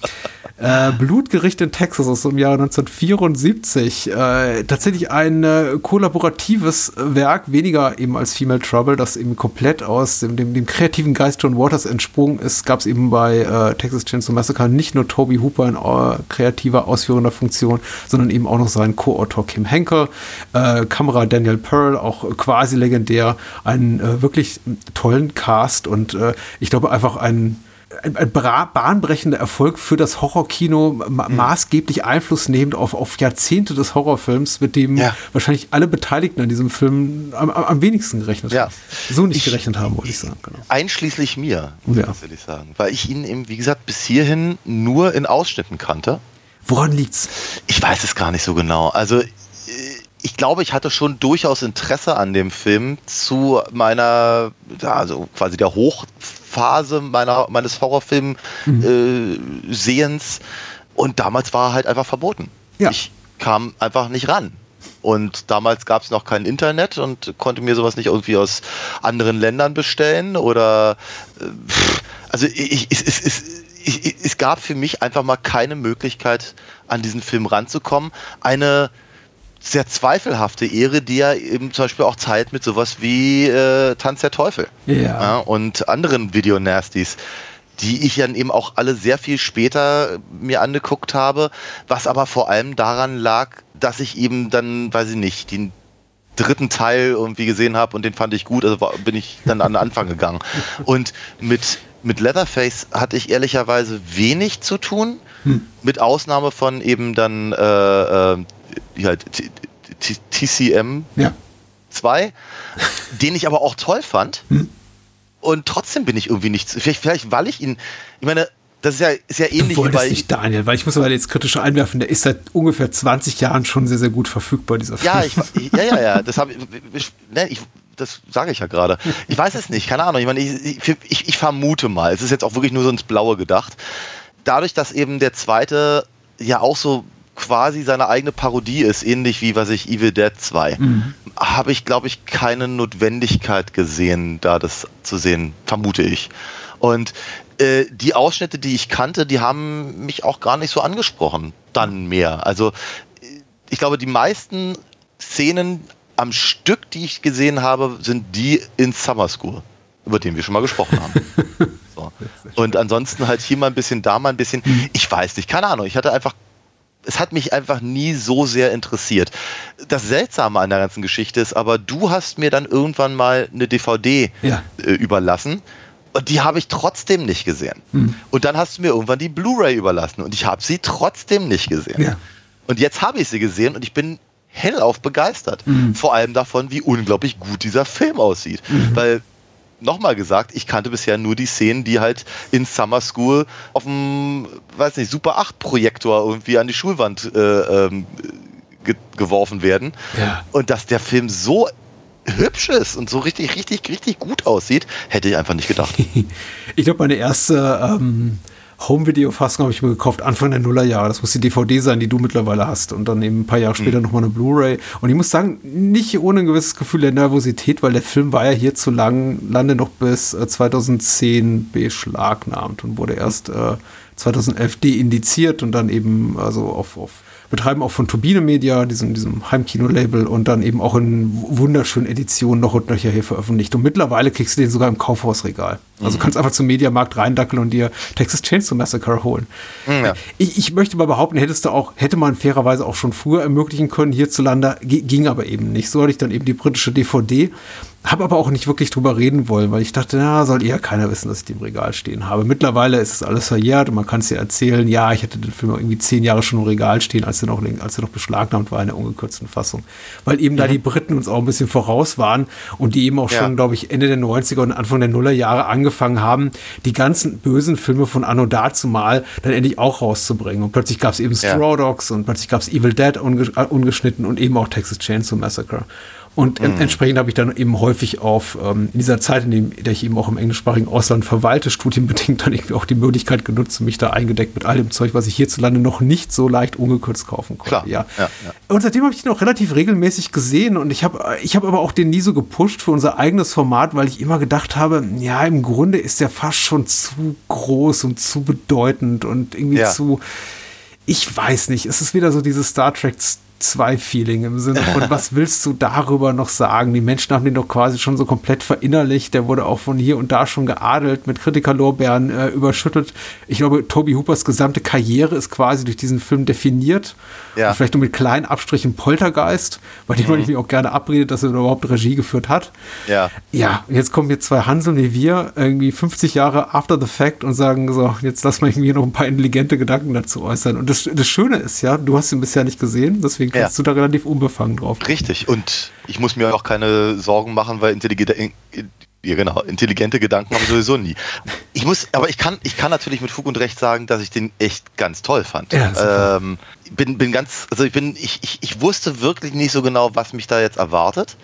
Äh, Blutgericht in Texas aus dem Jahre neunzehnhundertvierundsiebzig. Äh, tatsächlich ein äh, kollaboratives Werk, weniger eben als Female Trouble, das eben komplett aus dem, dem, dem kreativen Geist John Waters entsprungen ist. Gab es eben bei äh, Texas Chainsaw Massacre nicht nur Tobe Hooper in äh, kreativer, ausführender Funktion, sondern eben auch noch seinen Co-Autor Kim Henkel, äh, Kamera Daniel Pearl, auch quasi legendär, einen äh, wirklich tollen Cast und äh, ich glaube einfach ein Ein, ein bahnbrechender Erfolg für das Horrorkino, ma- mhm. maßgeblich Einfluss nehmend auf, auf Jahrzehnte des Horrorfilms, mit dem ja. wahrscheinlich alle Beteiligten an diesem Film am, am wenigsten gerechnet ja. haben. So nicht ich, gerechnet haben, wollte ich sagen. Genau. Einschließlich mir, muss ja. ich ehrlich sagen. Weil ich ihn eben, wie gesagt, bis hierhin nur in Ausschnitten kannte. Woran liegt's? Ich weiß es gar nicht so genau. Also ich glaube, ich hatte schon durchaus Interesse an dem Film zu meiner, also quasi der Hochphase meiner, meines Horrorfilm-Sehens. Mhm. Äh, und damals war er halt einfach verboten. Ja. Ich kam einfach nicht ran. Und damals gab es noch kein Internet und konnte mir sowas nicht irgendwie aus anderen Ländern bestellen. Oder äh, also ich, es, es, es, es, es gab für mich einfach mal keine Möglichkeit, an diesen Film ranzukommen. Eine sehr zweifelhafte Ehre, die ja eben zum Beispiel auch teilt mit sowas wie äh, Tanz der Teufel ja. Ja, und anderen Video-Nasties, die ich dann eben auch alle sehr viel später mir angeguckt habe, was aber vor allem daran lag, dass ich eben dann, weiß ich nicht, den dritten Teil irgendwie gesehen habe und den fand ich gut, also war, bin ich dann an den Anfang gegangen. Und mit, mit Leatherface hatte ich ehrlicherweise wenig zu tun, hm. mit Ausnahme von eben dann äh, äh, halt T C M zwei, den ich aber auch toll fand. Hm. Und trotzdem bin ich irgendwie nicht, vielleicht, vielleicht weil ich ihn, ich meine, das ist ja, ist ja ähnlich wie bei... nicht, Daniel, weil ich muss aber jetzt kritisch einwerfen, der ist seit ungefähr zwanzig Jahren schon sehr, sehr gut verfügbar, dieser Film. Ja, ich, ja, ja, ja, das habe ich, ne, ich, das sage ich ja gerade. Ich weiß es nicht, keine Ahnung, ich meine, ich, ich, ich vermute mal, es ist jetzt auch wirklich nur so ins Blaue gedacht, dadurch, dass eben der zweite ja auch so quasi seine eigene Parodie ist, ähnlich wie, was ich, Evil Dead zwei, mhm. habe ich, glaube ich, keine Notwendigkeit gesehen, da das zu sehen, vermute ich. Und äh, die Ausschnitte, die ich kannte, die haben mich auch gar nicht so angesprochen, dann mehr. Also ich glaube, die meisten Szenen am Stück, die ich gesehen habe, sind die in Summer School, über den wir schon mal gesprochen haben. So. Und ansonsten halt hier mal ein bisschen, da mal ein bisschen, ich weiß nicht, keine Ahnung, ich hatte einfach Es hat mich einfach nie so sehr interessiert. Das Seltsame an der ganzen Geschichte ist aber, du hast mir dann irgendwann mal eine D V D ja. äh, überlassen und die habe ich trotzdem nicht gesehen. Mhm. Und dann hast du mir irgendwann die Blu-ray überlassen und ich habe sie trotzdem nicht gesehen. Ja. Und jetzt habe ich sie gesehen und ich bin hellauf begeistert. Mhm. Vor allem davon, wie unglaublich gut dieser Film aussieht. Mhm. Weil nochmal gesagt, ich kannte bisher nur die Szenen, die halt in Summer School auf dem, weiß nicht, Super acht Projektor irgendwie an die Schulwand äh, ähm, ge- geworfen werden. Ja. Und dass der Film so hübsch ist und so richtig, richtig, richtig gut aussieht, hätte ich einfach nicht gedacht. Ich glaube, meine erste ähm, Home-Video-Fassung habe ich mir gekauft, Anfang der Nullerjahre. Das muss die D V D sein, die du mittlerweile hast. Und dann eben ein paar Jahre später mhm. nochmal eine Blu-ray. Und ich muss sagen, nicht ohne ein gewisses Gefühl der Nervosität, weil der Film war ja hierzulande noch bis äh, zweitausendzehn beschlagnahmt und wurde erst äh, zweitausendelf deindiziert und dann eben also auf, auf Betreiben auch von Turbine Media, diesem, diesem Heimkino-Label und dann eben auch in wunderschönen Editionen noch und nöcher hier veröffentlicht. Und mittlerweile kriegst du den sogar im Kaufhausregal. Also mhm. kannst einfach zum Mediamarkt reindackeln und dir Texas Chainsaw Massacre holen. Ja. Ich, ich möchte mal behaupten, hättest du auch, hätte man fairerweise auch schon früher ermöglichen können hierzulande, g- ging aber eben nicht. So hatte ich dann eben die britische D V D. Habe aber auch nicht wirklich drüber reden wollen, weil ich dachte, na, soll eher keiner wissen, dass ich die im Regal stehen habe. Mittlerweile ist es alles verjährt und man kann es ja erzählen, ja, ich hatte den Film irgendwie zehn Jahre schon im Regal stehen, als er noch, als er noch beschlagnahmt war in der ungekürzten Fassung. Weil eben mhm. da die Briten uns auch ein bisschen voraus waren und die eben auch ja. schon, glaube ich, Ende der neunziger und Anfang der Nullerjahre angefangen haben, die ganzen bösen Filme von Anno dazumal dann endlich auch rauszubringen. Und plötzlich gab es eben Straw Dogs ja. und plötzlich gab es Evil Dead unge- ungeschnitten und eben auch Texas Chainsaw Massacre. Und mhm. entsprechend habe ich dann eben häufig auf, ähm, in dieser Zeit, in der ich eben auch im englischsprachigen Ausland verwalte, studienbedingt dann irgendwie auch die Möglichkeit genutzt und mich da eingedeckt mit all dem Zeug, was ich hierzulande noch nicht so leicht ungekürzt kaufen konnte. Klar. Ja. Ja, ja. Und seitdem habe ich ihn auch relativ regelmäßig gesehen und ich habe ich hab aber auch den nie so gepusht für unser eigenes Format, weil ich immer gedacht habe, ja, im Grunde ist der fast schon zu groß und zu bedeutend und irgendwie ja. zu, ich weiß nicht, es ist wieder so dieses Star Trek zwei Feeling im Sinne von, was willst du darüber noch sagen? Die Menschen haben den doch quasi schon so komplett verinnerlicht. Der wurde auch von hier und da schon geadelt, mit Kritikerlorbeeren äh, überschüttet. Ich glaube, Toby Hoopers gesamte Karriere ist quasi durch diesen Film definiert. Ja. Und vielleicht nur mit kleinen Abstrichen Poltergeist, bei dem mhm. man mich auch gerne abredet, dass er überhaupt Regie geführt hat. Ja. Ja, jetzt kommen jetzt zwei Hanseln wie wir, irgendwie fünfzig Jahre after the fact und sagen so, jetzt lass mal irgendwie noch ein paar intelligente Gedanken dazu äußern. Und das, das Schöne ist ja, du hast ihn bisher nicht gesehen, deswegen kannst ja. du da relativ unbefangen drauf. Richtig, und ich muss mir auch keine Sorgen machen, weil intelligente, ja, genau, intelligente Gedanken habe ich sowieso nie. Ich muss, aber ich kann, ich kann natürlich mit Fug und Recht sagen, dass ich den echt ganz toll fand. Ja, ähm, bin, bin ganz, also ich bin, ich, ich, ich wusste wirklich nicht so genau, was mich da jetzt erwartet.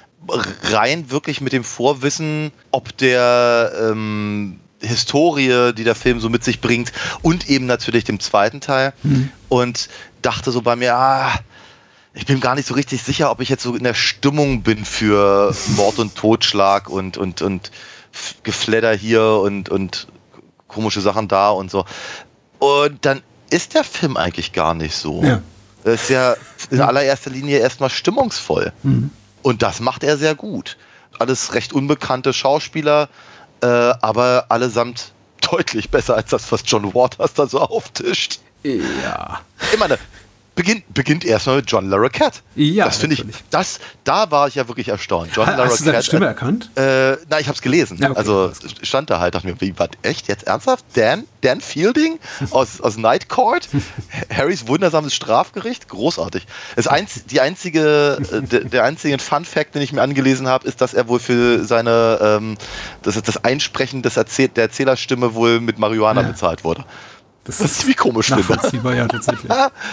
Rein wirklich mit dem Vorwissen, ob der ähm, Historie, die der Film so mit sich bringt, und eben natürlich dem zweiten Teil. Mhm. Und dachte so bei mir, ah, ich bin gar nicht so richtig sicher, ob ich jetzt so in der Stimmung bin für Mord und Totschlag und, und, und Gefledder hier und, und komische Sachen da und so. Und dann ist der Film eigentlich gar nicht so. Ja. Er ist ja in allererster Linie erstmal stimmungsvoll. Mhm. Und das macht er sehr gut. Alles recht unbekannte Schauspieler, äh, aber allesamt deutlich besser als das, was John Waters da so auftischt. Ja. Ich meine, beginnt, beginnt erstmal mit John Larroquette. Ja, das finde ich, das, da war ich ja wirklich erstaunt. John Hast Larroquette, du seine Stimme erkannt? Äh, nein, ich habe es gelesen. Ja, okay, also stand da halt, dachte mir, wie, was, echt, jetzt ernsthaft? Dan, Dan Fielding aus, aus Night Court? Harrys wundersames Strafgericht? Großartig. Das einz, die einzige, der, der einzige Fun-Fact, den ich mir angelesen habe, ist, dass er wohl für seine, ähm, das ist das Einsprechen des Erzähl der Erzählerstimme wohl mit Marihuana ja. bezahlt wurde. Das, das ist ziemlich komisch. Nachvollziehbar, ja, tatsächlich.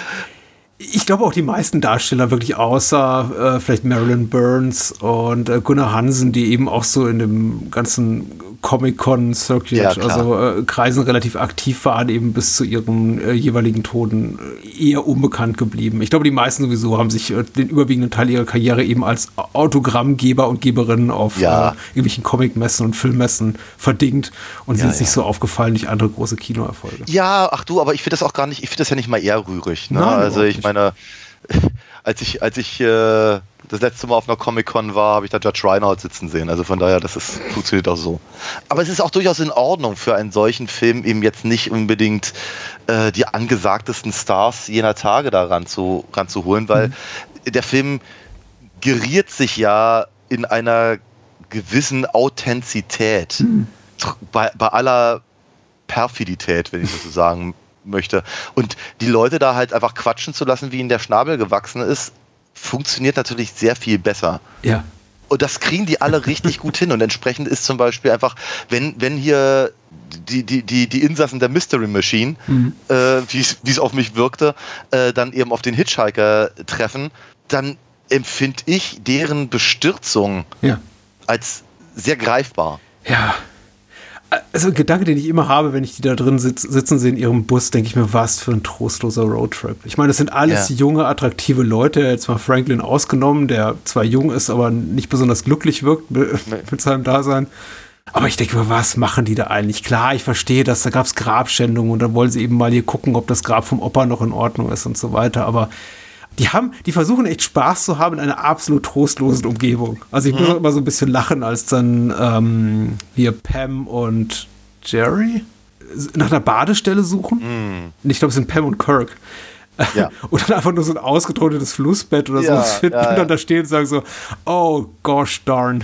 Ich glaube auch die meisten Darsteller wirklich außer äh, vielleicht Marilyn Burns und äh, Gunnar Hansen, die eben auch so in dem ganzen Comic-Con-Circuit, ja, also äh, Kreisen relativ aktiv waren, eben bis zu ihren äh, jeweiligen Toten äh, eher unbekannt geblieben. Ich glaube, die meisten sowieso haben sich äh, den überwiegenden Teil ihrer Karriere eben als Autogrammgeber und Geberinnen auf ja. äh, irgendwelchen Comicmessen und Filmmessen verdingt und ja, sind ja. nicht so aufgefallen durch andere große Kinoerfolge. Ja, ach du, aber ich finde das auch gar nicht, ich finde das ja nicht mal eher rührig. Ne? Nein, also ich meine, als ich, als ich äh, das letzte Mal auf einer Comic-Con war, habe ich da Judge Reinhold sitzen sehen. Also von daher, das ist, funktioniert auch so. Aber es ist auch durchaus in Ordnung für einen solchen Film eben jetzt nicht unbedingt äh, die angesagtesten Stars jener Tage da ranzu, ranzuholen, weil mhm. der Film geriert sich ja in einer gewissen Authentizität. Mhm. Bei, bei aller Perfidität, wenn ich das so sagen möchte. Und die Leute da halt einfach quatschen zu lassen, wie ihnen der Schnabel gewachsen ist, funktioniert natürlich sehr viel besser. Ja. Und das kriegen die alle richtig gut hin. Und entsprechend ist zum Beispiel einfach, wenn, wenn hier die, die, die, die Insassen der Mystery Machine, mhm. äh, wie es auf mich wirkte, äh, dann eben auf den Hitchhiker treffen, dann empfinde ich deren Bestürzung ja. als sehr greifbar. Ja. Also ein Gedanke, den ich immer habe, wenn ich die da drin sitz, sitzen sehe in ihrem Bus, denke ich mir, was für ein trostloser Roadtrip. Ich meine, das sind alles ja. junge, attraktive Leute, jetzt mal Franklin ausgenommen, der zwar jung ist, aber nicht besonders glücklich wirkt mit, nee. mit seinem Dasein. Aber ich denke mir, was machen die da eigentlich? Klar, ich verstehe das, da gab es Grabschändungen und dann wollen sie eben mal hier gucken, ob das Grab vom Opa noch in Ordnung ist und so weiter, aber die haben, die versuchen echt Spaß zu haben in einer absolut trostlosen Umgebung. Also ich mhm. muss auch immer so ein bisschen lachen, als dann ähm, hier Pam und Jerry nach einer Badestelle suchen. Mhm. Ich glaube, es sind Pam und Kirk. Ja. Und dann einfach nur so ein ausgetrocknetes Flussbett oder ja, so finden ja, ja. und dann da stehen und sagen so, oh gosh darn.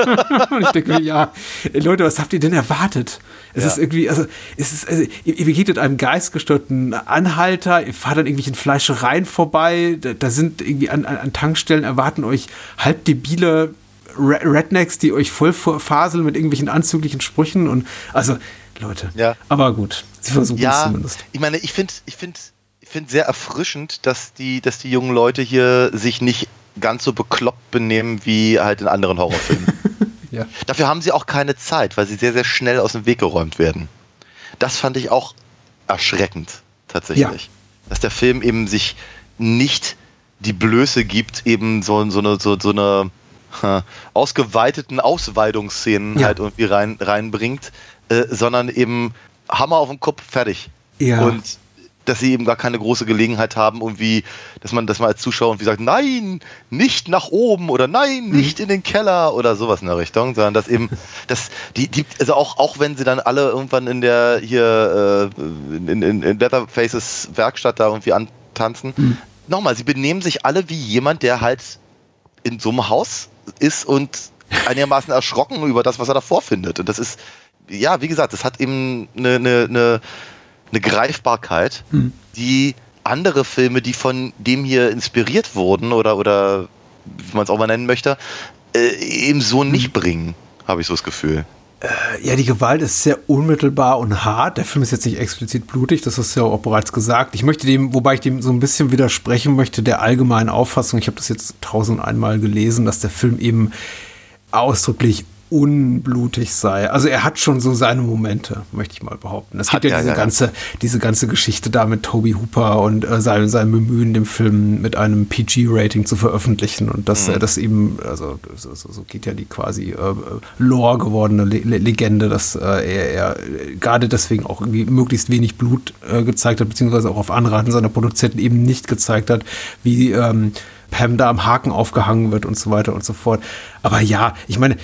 Und ich denke mir, ja, Leute, was habt ihr denn erwartet? Es ja. ist irgendwie, also, es ist, also, ihr, ihr begegnet einem geistgestörten Anhalter, ihr fahrt an irgendwelchen Fleischereien vorbei, da, da sind irgendwie an, an, an Tankstellen, erwarten euch halbdebile Rednecks, die euch voll faseln mit irgendwelchen anzüglichen Sprüchen und, also, Leute. Ja. Aber gut, sie versuchen ja, es zumindest. Ich meine, ich finde, ich finde, Ich finde sehr erfrischend, dass die, dass die jungen Leute hier sich nicht ganz so bekloppt benehmen wie halt in anderen Horrorfilmen. Ja. Dafür haben sie auch keine Zeit, weil sie sehr, sehr schnell aus dem Weg geräumt werden. Das fand ich auch erschreckend, tatsächlich. Ja. Dass der Film eben sich nicht die Blöße gibt, eben so, so eine, so, so eine äh, ausgeweiteten Ausweidungsszenen ja. halt irgendwie rein, reinbringt, äh, sondern eben Hammer auf den Kopf, fertig. Ja. Und dass sie eben gar keine große Gelegenheit haben, irgendwie, dass man, dass man als Zuschauer irgendwie sagt, nein, nicht nach oben oder nein, nicht in den Keller oder sowas in der Richtung, sondern dass eben, dass die, die, also auch, auch wenn sie dann alle irgendwann in der hier äh, in, in, in Leatherfaces Werkstatt da irgendwie antanzen, mhm. nochmal, sie benehmen sich alle wie jemand, der halt in so einem Haus ist und einigermaßen erschrocken über das, was er davor findet. Und das ist, ja, wie gesagt, das hat eben eine, eine, eine eine Greifbarkeit, hm. die andere Filme, die von dem hier inspiriert wurden oder, oder wie man es auch mal nennen möchte, äh, eben so hm. nicht bringen, habe ich so das Gefühl. Äh, ja, die Gewalt ist sehr unmittelbar und hart. Der Film ist jetzt nicht explizit blutig, das hast du ja auch bereits gesagt. Ich möchte dem, wobei ich dem so ein bisschen widersprechen möchte, der allgemeinen Auffassung, ich habe das jetzt tausend einmal gelesen, dass der Film eben ausdrücklich unblutig sei. Also er hat schon so seine Momente, möchte ich mal behaupten. Es gibt ja, ja diese ja, ganze, ja. diese ganze Geschichte da mit Tobe Hooper und äh, sein, sein Bemühen, den Film mit einem P G-Rating zu veröffentlichen und dass mhm. er das eben, also so, so geht ja die quasi äh, Lore gewordene Le- Le- Legende, dass äh, er, er gerade deswegen auch irgendwie möglichst wenig Blut äh, gezeigt hat, beziehungsweise auch auf Anraten seiner Produzenten eben nicht gezeigt hat, wie ähm, Pam da am Haken aufgehangen wird und so weiter und so fort. Aber ja, ich meine,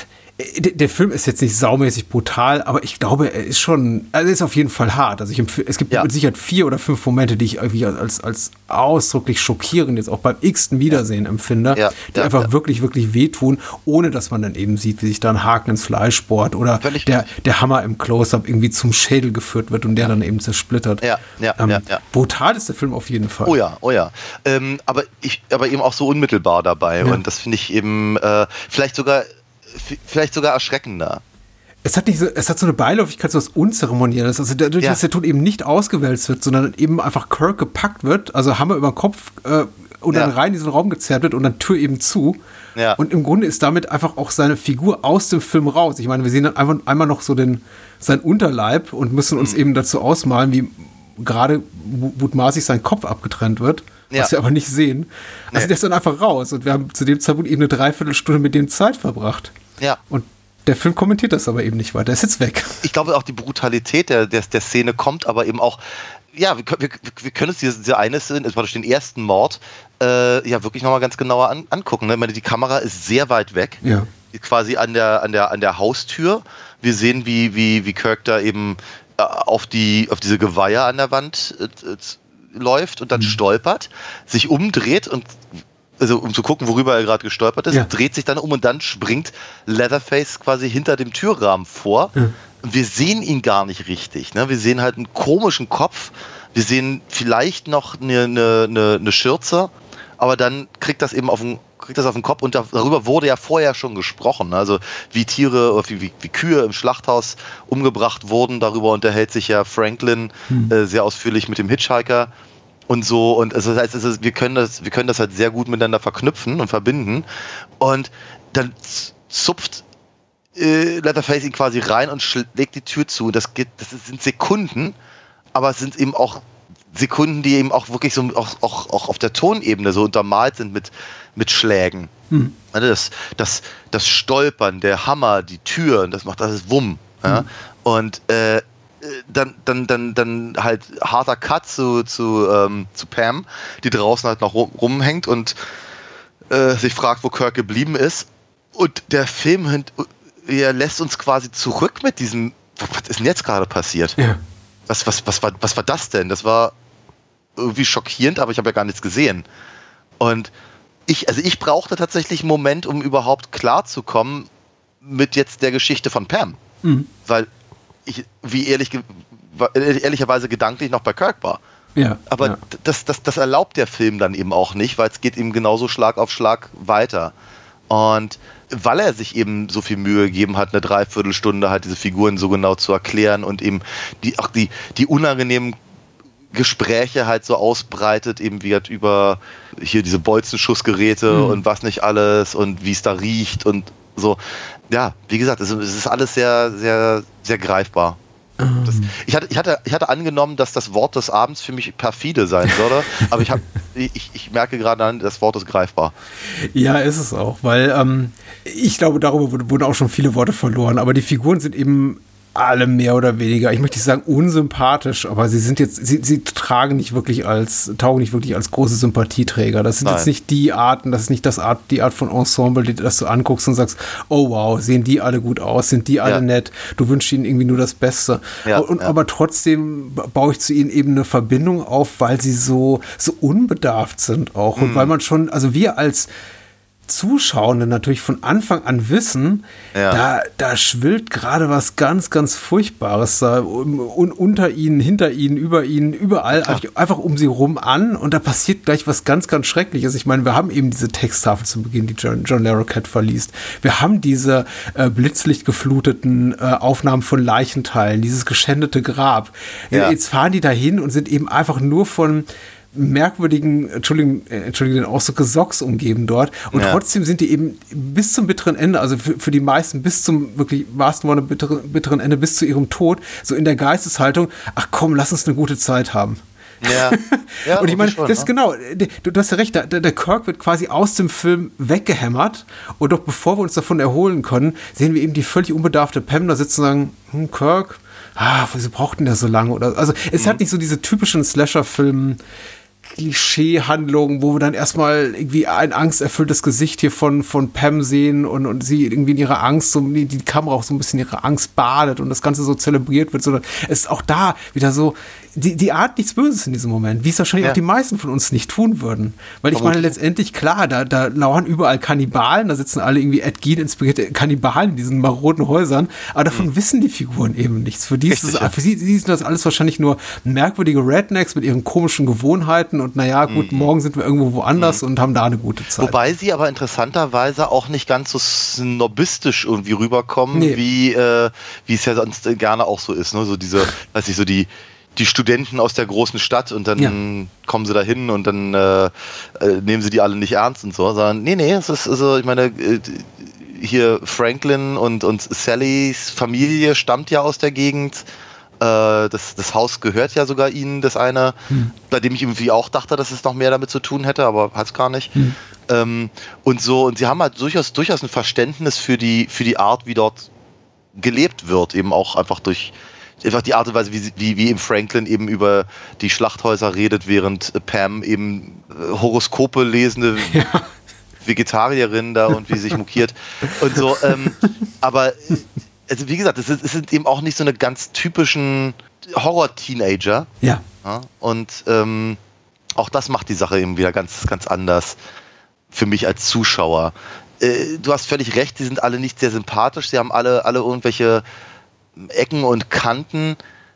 der Film ist jetzt nicht saumäßig brutal, aber ich glaube, er ist schon, also er ist auf jeden Fall hart. Also ich empf- es gibt ja. mit Sicherheit vier oder fünf Momente, die ich irgendwie als, als ausdrücklich schockierend jetzt auch beim x-ten Wiedersehen empfinde, ja. die ja. einfach ja. wirklich, wirklich wehtun, ohne dass man dann eben sieht, wie sich da ein Haken ins Fleisch bohrt oder der, der Hammer im Close-Up irgendwie zum Schädel geführt wird und der dann eben zersplittert. Ja, ja, ähm, ja, ja. Brutal ist der Film auf jeden Fall. Oh ja, oh ja. Ähm, aber, ich, aber eben auch so unmittelbar dabei ja. und das finde ich eben äh, vielleicht sogar vielleicht sogar erschreckender. Es hat nicht so, es hat so eine Beiläufigkeit, so was Unzeremonielles. Also dadurch, ja. dass der Tod eben nicht ausgewälzt wird, sondern eben einfach Kirk gepackt wird, also Hammer über den Kopf äh, und ja. dann rein in diesen Raum gezerrt wird und dann Tür eben zu. Ja. Und im Grunde ist damit einfach auch seine Figur aus dem Film raus. Ich meine, wir sehen dann einfach einmal noch so den, seinen Unterleib und müssen uns mhm. eben dazu ausmalen, wie gerade mutmaßlich sein Kopf abgetrennt wird. Was ja. wir aber nicht sehen. Also nee. der ist dann einfach raus. Und wir haben zu dem Zeitpunkt eben eine Dreiviertelstunde mit dem Zeit verbracht. Ja. Und der Film kommentiert das aber eben nicht weiter. Er ist jetzt weg. Ich glaube auch die Brutalität der, der, der Szene kommt aber eben auch, ja, wir, wir, wir können uns diese, diese eine Szene, also praktisch den ersten Mord, äh, ja wirklich nochmal ganz genauer an, angucken. Ne? Ich meine, die Kamera ist sehr weit weg. Ja. Quasi an der, an der, an der Haustür. Wir sehen, wie, wie, wie Kirk da eben äh, auf, die, auf diese Geweihe an der Wand äh, läuft und dann mhm. stolpert, sich umdreht und also um zu gucken, worüber er gerade gestolpert ist, ja. dreht sich dann um und dann springt Leatherface quasi hinter dem Türrahmen vor. Ja. Und wir sehen ihn gar nicht richtig. Ne? Wir sehen halt einen komischen Kopf, wir sehen vielleicht noch eine, eine, eine Schürze, aber dann kriegt das eben auf den kriegt das auf den Kopf und darüber wurde ja vorher schon gesprochen. Also wie Tiere oder wie, wie, wie Kühe im Schlachthaus umgebracht wurden, darüber unterhält sich ja Franklin hm. äh, sehr ausführlich mit dem Hitchhiker und so. Und also das heißt, also wir können das, wir können das halt sehr gut miteinander verknüpfen und verbinden. Und dann zupft äh, Leatherface ihn quasi rein und schlägt die Tür zu. Das geht, das sind Sekunden, aber es sind eben auch Sekunden, die eben auch wirklich so auch, auch, auch auf der Tonebene so untermalt sind mit, mit Schlägen. Hm. Das, das, das Stolpern, der Hammer, die Tür, das macht alles Wumm. Hm. Ja? Und äh, dann, dann, dann, dann halt harter Cut zu, zu, ähm, zu Pam, die draußen halt noch rum, rumhängt und äh, sich fragt, wo Kirk geblieben ist. Und der Film er lässt uns quasi zurück mit diesem, was ist denn jetzt gerade passiert? Ja. Was, was, was, war, was war das denn? Das war irgendwie schockierend, aber ich habe ja gar nichts gesehen. Und ich, also ich brauchte tatsächlich einen Moment, um überhaupt klarzukommen mit jetzt der Geschichte von Pam. Mhm. Weil ich, wie ehrlich, ehrlicherweise gedanklich noch bei Kirk war. Ja, aber ja. Das, das, das erlaubt der Film dann eben auch nicht, weil es geht ihm genauso Schlag auf Schlag weiter. Und weil er sich eben so viel Mühe gegeben hat, eine Dreiviertelstunde halt diese Figuren so genau zu erklären und eben die, auch die, die unangenehmen Gespräche halt so ausbreitet, eben wie halt über hier diese Bolzenschussgeräte mhm. und was nicht alles und wie es da riecht und so. Ja, wie gesagt, es, es ist alles sehr, sehr, sehr greifbar. Mhm. Das, ich, hatte, ich, hatte, ich hatte angenommen, dass das Wort des Abends für mich perfide sein sollte, aber ich, hab, ich, ich merke gerade an, das Wort ist greifbar. Ja, ist es auch, weil ähm, ich glaube, darüber wurden auch schon viele Worte verloren, aber die Figuren sind eben alle mehr oder weniger, ich möchte nicht sagen unsympathisch, aber sie sind jetzt, sie, sie tragen nicht wirklich als, taugen nicht wirklich als große Sympathieträger. Das sind Nein. jetzt nicht die Arten, das ist nicht das Art, die Art von Ensemble, die, das du anguckst und sagst, oh wow, sehen die alle gut aus, sind die alle ja. nett, du wünschst ihnen irgendwie nur das Beste. Ja, und, ja. Aber trotzdem baue ich zu ihnen eben eine Verbindung auf, weil sie so, so unbedarft sind auch mhm. und weil man schon, also wir als Zuschauende natürlich von Anfang an wissen, ja. da, da schwillt gerade was ganz, ganz Furchtbares da un, unter ihnen, hinter ihnen, über ihnen, überall, einfach, einfach um sie rum an und da passiert gleich was ganz, ganz Schreckliches. Ich meine, wir haben eben diese Texttafel zu Beginn, die John, John Larroquette verliest. Wir haben diese äh, blitzlichtgefluteten äh, Aufnahmen von Leichenteilen, dieses geschändete Grab. Ja. Jetzt fahren die dahin und sind eben einfach nur von merkwürdigen, Entschuldigung, Entschuldigung, den Ausdruck, Socks umgeben dort. Und ja. trotzdem sind die eben bis zum bitteren Ende, also für, für die meisten bis zum wirklich wahrsten Worte bitteren, bitteren Ende, bis zu ihrem Tod, so in der Geisteshaltung, ach komm, lass uns eine gute Zeit haben. Ja. ja und ich meine, schon, das ist genau, du, du hast ja recht, der, der Kirk wird quasi aus dem Film weggehämmert und doch bevor wir uns davon erholen können, sehen wir eben die völlig unbedarfte Pam da sitzen und sagen, hm, Kirk, ah, wieso braucht denn der so lange? Oder, also es mhm. hat nicht so diese typischen Slasher-Film Klischee-Handlungen, wo wir dann erstmal irgendwie ein angsterfülltes Gesicht hier von, von Pam sehen und, und sie irgendwie in ihrer Angst, so, die, die Kamera auch so ein bisschen ihre Angst badet und das Ganze so zelebriert wird, sondern es ist auch da wieder so, die, die Art nichts Böses in diesem Moment, wie es wahrscheinlich ja. auch die meisten von uns nicht tun würden. Weil ich Aber meine, letztendlich, klar, da, da lauern überall Kannibalen, da sitzen alle irgendwie Ed Gein-inspirierte Kannibalen in diesen maroden Häusern, aber davon mhm. wissen die Figuren eben nichts. Für die, ist das, für sie, sie sind das alles wahrscheinlich nur merkwürdige Rednecks mit ihren komischen Gewohnheiten und naja, gut, mhm. morgen sind wir irgendwo woanders mhm. und haben da eine gute Zeit. Wobei sie aber interessanterweise auch nicht ganz so snobistisch irgendwie rüberkommen, nee. wie, äh, wie es ja sonst gerne auch so ist, ne? So diese, weiß ich, so die die Studenten aus der großen Stadt und dann ja. kommen sie da hin und dann äh, nehmen sie die alle nicht ernst und so, sondern nee, nee, es ist also, ich meine, hier Franklin und, und Sallys Familie stammt ja aus der Gegend, äh, das, das Haus gehört ja sogar ihnen, das eine, hm. bei dem ich irgendwie auch dachte, dass es noch mehr damit zu tun hätte, aber hat es gar nicht. Hm. Ähm, und so, und sie haben halt durchaus, durchaus ein Verständnis für die, für die Art, wie dort gelebt wird, eben auch einfach durch einfach die Art und Weise, wie, wie, wie eben Franklin eben über die Schlachthäuser redet, während Pam eben Horoskope lesende ja. Vegetarierin da und wie sie sich mokiert und so. Ähm, aber also wie gesagt, es, ist, es sind eben auch nicht so eine ganz typischen Horror-Teenager. Ja. ja und ähm, auch das macht die Sache eben wieder ganz, ganz anders für mich als Zuschauer. Äh, du hast völlig recht, die sind alle nicht sehr sympathisch, sie haben alle, alle irgendwelche Ecken und Kanten,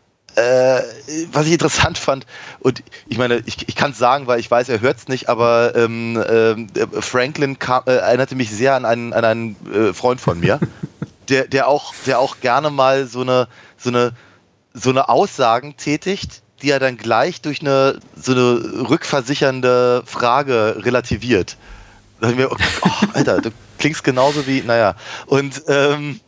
äh, was ich interessant fand, und ich meine, ich, ich kann es sagen, weil ich weiß, er hört es nicht, aber ähm, äh, Franklin kam, äh, erinnerte mich sehr an einen, an einen äh, Freund von mir, der, der, auch, der auch gerne mal so eine, so eine, so eine Aussagen tätigt, die er dann gleich durch eine, so eine rückversichernde Frage relativiert. Da dachte ich mir, oh, Alter, du klingst genauso wie, naja, und ähm,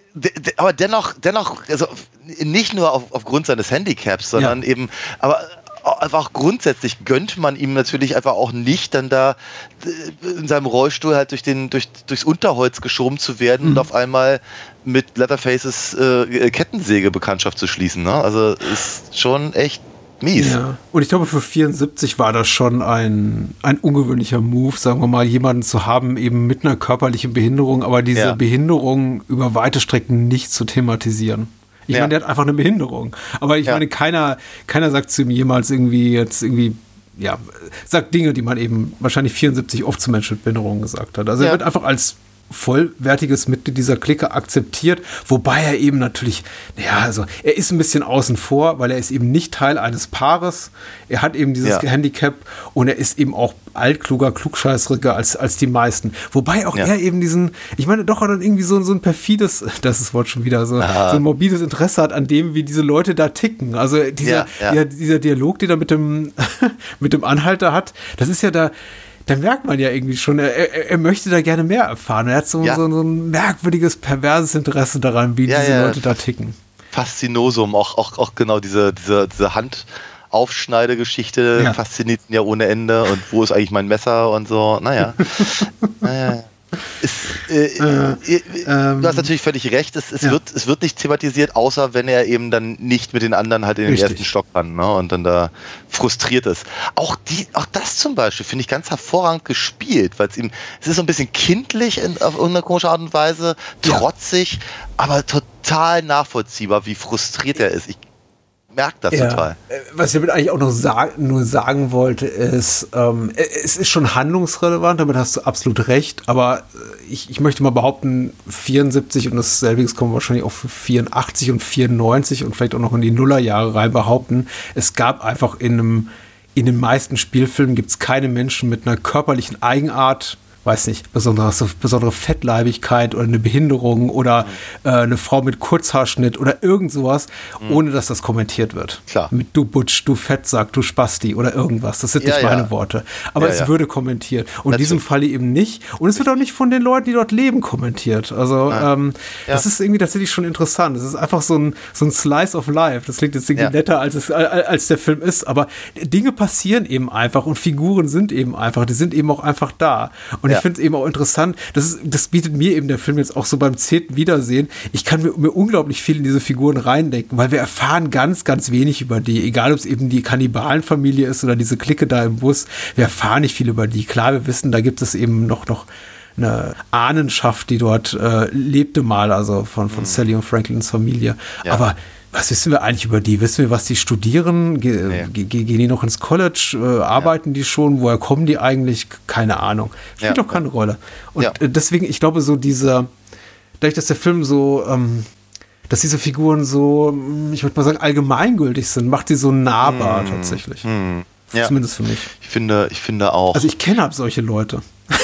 aber dennoch, dennoch, also nicht nur auf, aufgrund seines Handicaps, sondern ja. eben, aber einfach auch grundsätzlich gönnt man ihm natürlich einfach auch nicht, dann da in seinem Rollstuhl halt durch den, durch, durchs Unterholz geschoben zu werden mhm. und auf einmal mit Leatherfaces äh, Kettensäge Bekanntschaft zu schließen. Ne? Also ist schon echt mies. Ja. Und ich glaube, für vierundsiebzig war das schon ein, ein ungewöhnlicher Move, sagen wir mal, jemanden zu haben, eben mit einer körperlichen Behinderung, aber diese ja. Behinderung über weite Strecken nicht zu thematisieren. Ich ja. meine, der hat einfach eine Behinderung. Aber ich ja. meine, keiner, keiner sagt zu ihm jemals irgendwie jetzt irgendwie, ja, sagt Dinge, die man eben wahrscheinlich vierundsiebzig oft zu Menschen mit Behinderungen gesagt hat. Also ja. er wird einfach als vollwertiges Mitglied dieser Clique akzeptiert, wobei er eben natürlich, naja, also er ist ein bisschen außen vor, weil er ist eben nicht Teil eines Paares, er hat eben dieses ja. Handicap und er ist eben auch altkluger, klugscheißriger als, als die meisten. Wobei auch ja. er eben diesen, ich meine, doch dann irgendwie so, so ein perfides, das ist das Wort schon wieder, so, so ein morbides Interesse hat an dem, wie diese Leute da ticken. Also dieser, ja, ja. Der, dieser Dialog, den er mit dem, mit dem Anhalter hat, das ist ja da, da merkt man ja irgendwie schon, er, er, er möchte da gerne mehr erfahren. Er hat so, ja. so, so ein merkwürdiges, perverses Interesse daran, wie ja, diese ja. Leute da ticken. Faszinosum, auch, auch, auch genau diese, diese, diese Handaufschneidegeschichte ja. fasziniert ihn ja ohne Ende. Und wo ist eigentlich mein Messer und so. Naja. naja. Ist, äh, äh, äh, ähm, du hast natürlich völlig recht, es, es, ja. wird, es wird nicht thematisiert, außer wenn er eben dann nicht mit den anderen halt in den Richtig. ersten Stock kann, ne, und dann da frustriert ist. Auch, die, auch das zum Beispiel finde ich ganz hervorragend gespielt, weil es ihm, es ist so ein bisschen kindlich in, auf irgendeine komische Art und Weise, trotzig, ja. aber total nachvollziehbar, wie frustriert er ist. Ich merkt das ja. total. Was ich damit eigentlich auch noch sag, nur sagen wollte, ist, ähm, es ist schon handlungsrelevant, damit hast du absolut recht, aber ich, ich möchte mal behaupten, vierundsiebzig und dasselbe kommen wahrscheinlich auch für vierundachtzig und vierundneunzig und vielleicht auch noch in die Nullerjahre rein behaupten, es gab einfach in einem, in den meisten Spielfilmen gibt es keine Menschen mit einer körperlichen Eigenart, weiß nicht, besondere, besondere Fettleibigkeit oder eine Behinderung oder mhm. äh, eine Frau mit Kurzhaarschnitt oder irgend sowas, mhm. ohne dass das kommentiert wird. Klar. Mit du Butsch, du Fettsack, du Spasti oder irgendwas. Das sind ja, nicht meine ja. Worte. Aber ja, es ja. würde kommentiert. Und Natürlich. in diesem Falle eben nicht. Und es wird auch nicht von den Leuten, die dort leben, kommentiert. Also ähm, ja. das ist irgendwie tatsächlich schon interessant. Es ist einfach so ein, so ein Slice of Life. Das klingt jetzt irgendwie ja. netter, als, es, als der Film ist. Aber Dinge passieren eben einfach und Figuren sind eben einfach. Die sind eben auch einfach da. Und Und ja. ich finde es eben auch interessant, das, ist, das bietet mir eben der Film jetzt auch so beim zehnten Wiedersehen. Ich kann mir, mir unglaublich viel in diese Figuren reindenken, weil wir erfahren ganz, ganz wenig über die. Egal, ob es eben die Kannibalenfamilie ist oder diese Clique da im Bus. Wir erfahren nicht viel über die. Klar, wir wissen, da gibt es eben noch, noch eine Ahnenschaft, die dort äh, lebte mal, also von, von mhm. Sally und Franklins Familie. Ja. Aber was wissen wir eigentlich über die? Wissen wir, was die studieren? Ge- nee. ge- gehen die noch ins College? Äh, arbeiten ja. die schon? Woher kommen die eigentlich? Keine Ahnung. Spielt ja. doch keine Rolle. Und ja. deswegen, ich glaube, so dieser, dadurch, dass der Film so, ähm, dass diese Figuren so, ich würde mal sagen, allgemeingültig sind, macht sie so nahbar mm. tatsächlich. Mm. Ja. Zumindest für mich. Ich finde, ich finde auch. Also ich kenne halt solche Leute.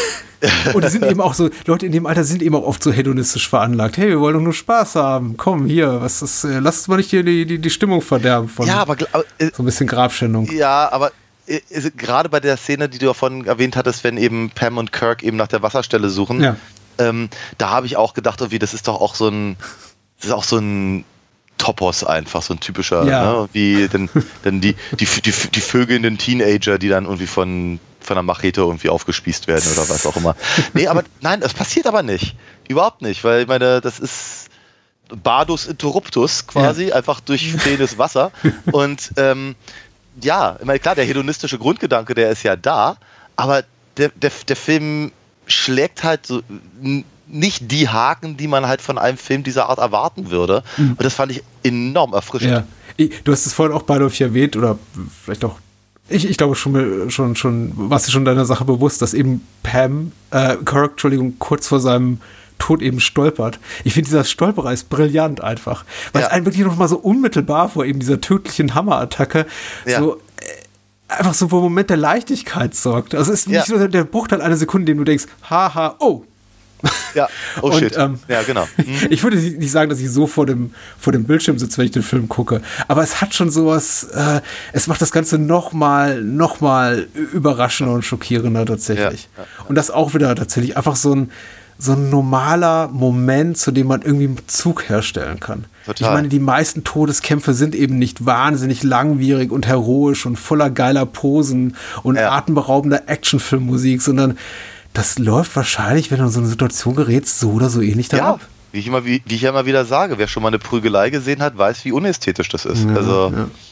Und die sind eben auch so, Leute in dem Alter sind eben auch oft so hedonistisch veranlagt. Hey, wir wollen doch nur Spaß haben. Komm, hier, was ist, äh, lass uns mal nicht hier die, die, die Stimmung verderben von ja, aber, aber, äh, so ein bisschen Grabschändung. Ja, aber äh, gerade bei der Szene, die du davon erwähnt hattest, wenn eben Pam und Kirk eben nach der Wasserstelle suchen, ja. ähm, da habe ich auch gedacht, oh, wie, das ist doch auch so ein, das ist auch so ein Topos einfach, so ein typischer, ja. ne? Wie denn, denn die, die, die, die vögelnden Teenager, die dann irgendwie von von einer Machete irgendwie aufgespießt werden oder was auch immer. Nee, aber nein, das passiert aber nicht. Überhaupt nicht, weil ich meine, das ist Bardus Interruptus quasi, ja. einfach durch fehlendes Wasser. Und ähm, ja, ich meine, klar, der hedonistische Grundgedanke, der ist ja da, aber der, der, der Film schlägt halt so n- nicht die Haken, die man halt von einem Film dieser Art erwarten würde. Mhm. Und das fand ich enorm erfrischend. Ja. Du hast es vorhin auch beiläufig erwähnt oder vielleicht auch Ich, ich glaube schon, schon, schon, warst du schon deiner Sache bewusst, dass eben Pam, äh, Kirk, Entschuldigung, kurz vor seinem Tod eben stolpert. Ich finde, dieser Stolperer ist brillant einfach. Weil ja. es einen wirklich noch mal so unmittelbar vor eben dieser tödlichen Hammerattacke ja. so äh, einfach so ein Moment der Leichtigkeit sorgt. Also es ist nicht ja. so der Bruchteil einer Sekunde, in dem du denkst, haha, oh. Ja, oh und, shit. Ähm, ja, genau. Mhm. Ich würde nicht sagen, dass ich so vor dem, vor dem Bildschirm sitze, wenn ich den Film gucke. Aber es hat schon sowas, äh, es macht das Ganze noch mal, noch mal überraschender und schockierender tatsächlich. Ja, ja, ja. Und das auch wieder tatsächlich einfach so ein, so ein normaler Moment, zu dem man irgendwie einen Bezug herstellen kann. Total. Ich meine, die meisten Todeskämpfe sind eben nicht wahnsinnig langwierig und heroisch und voller geiler Posen und ja. atemberaubender Actionfilmmusik, sondern das läuft wahrscheinlich, wenn du in so eine Situation gerätst, so oder so ähnlich dann ja, ab. Wie ich, immer, wie, wie ich ja immer wieder sage, wer schon mal eine Prügelei gesehen hat, weiß, wie unästhetisch das ist. Ja, also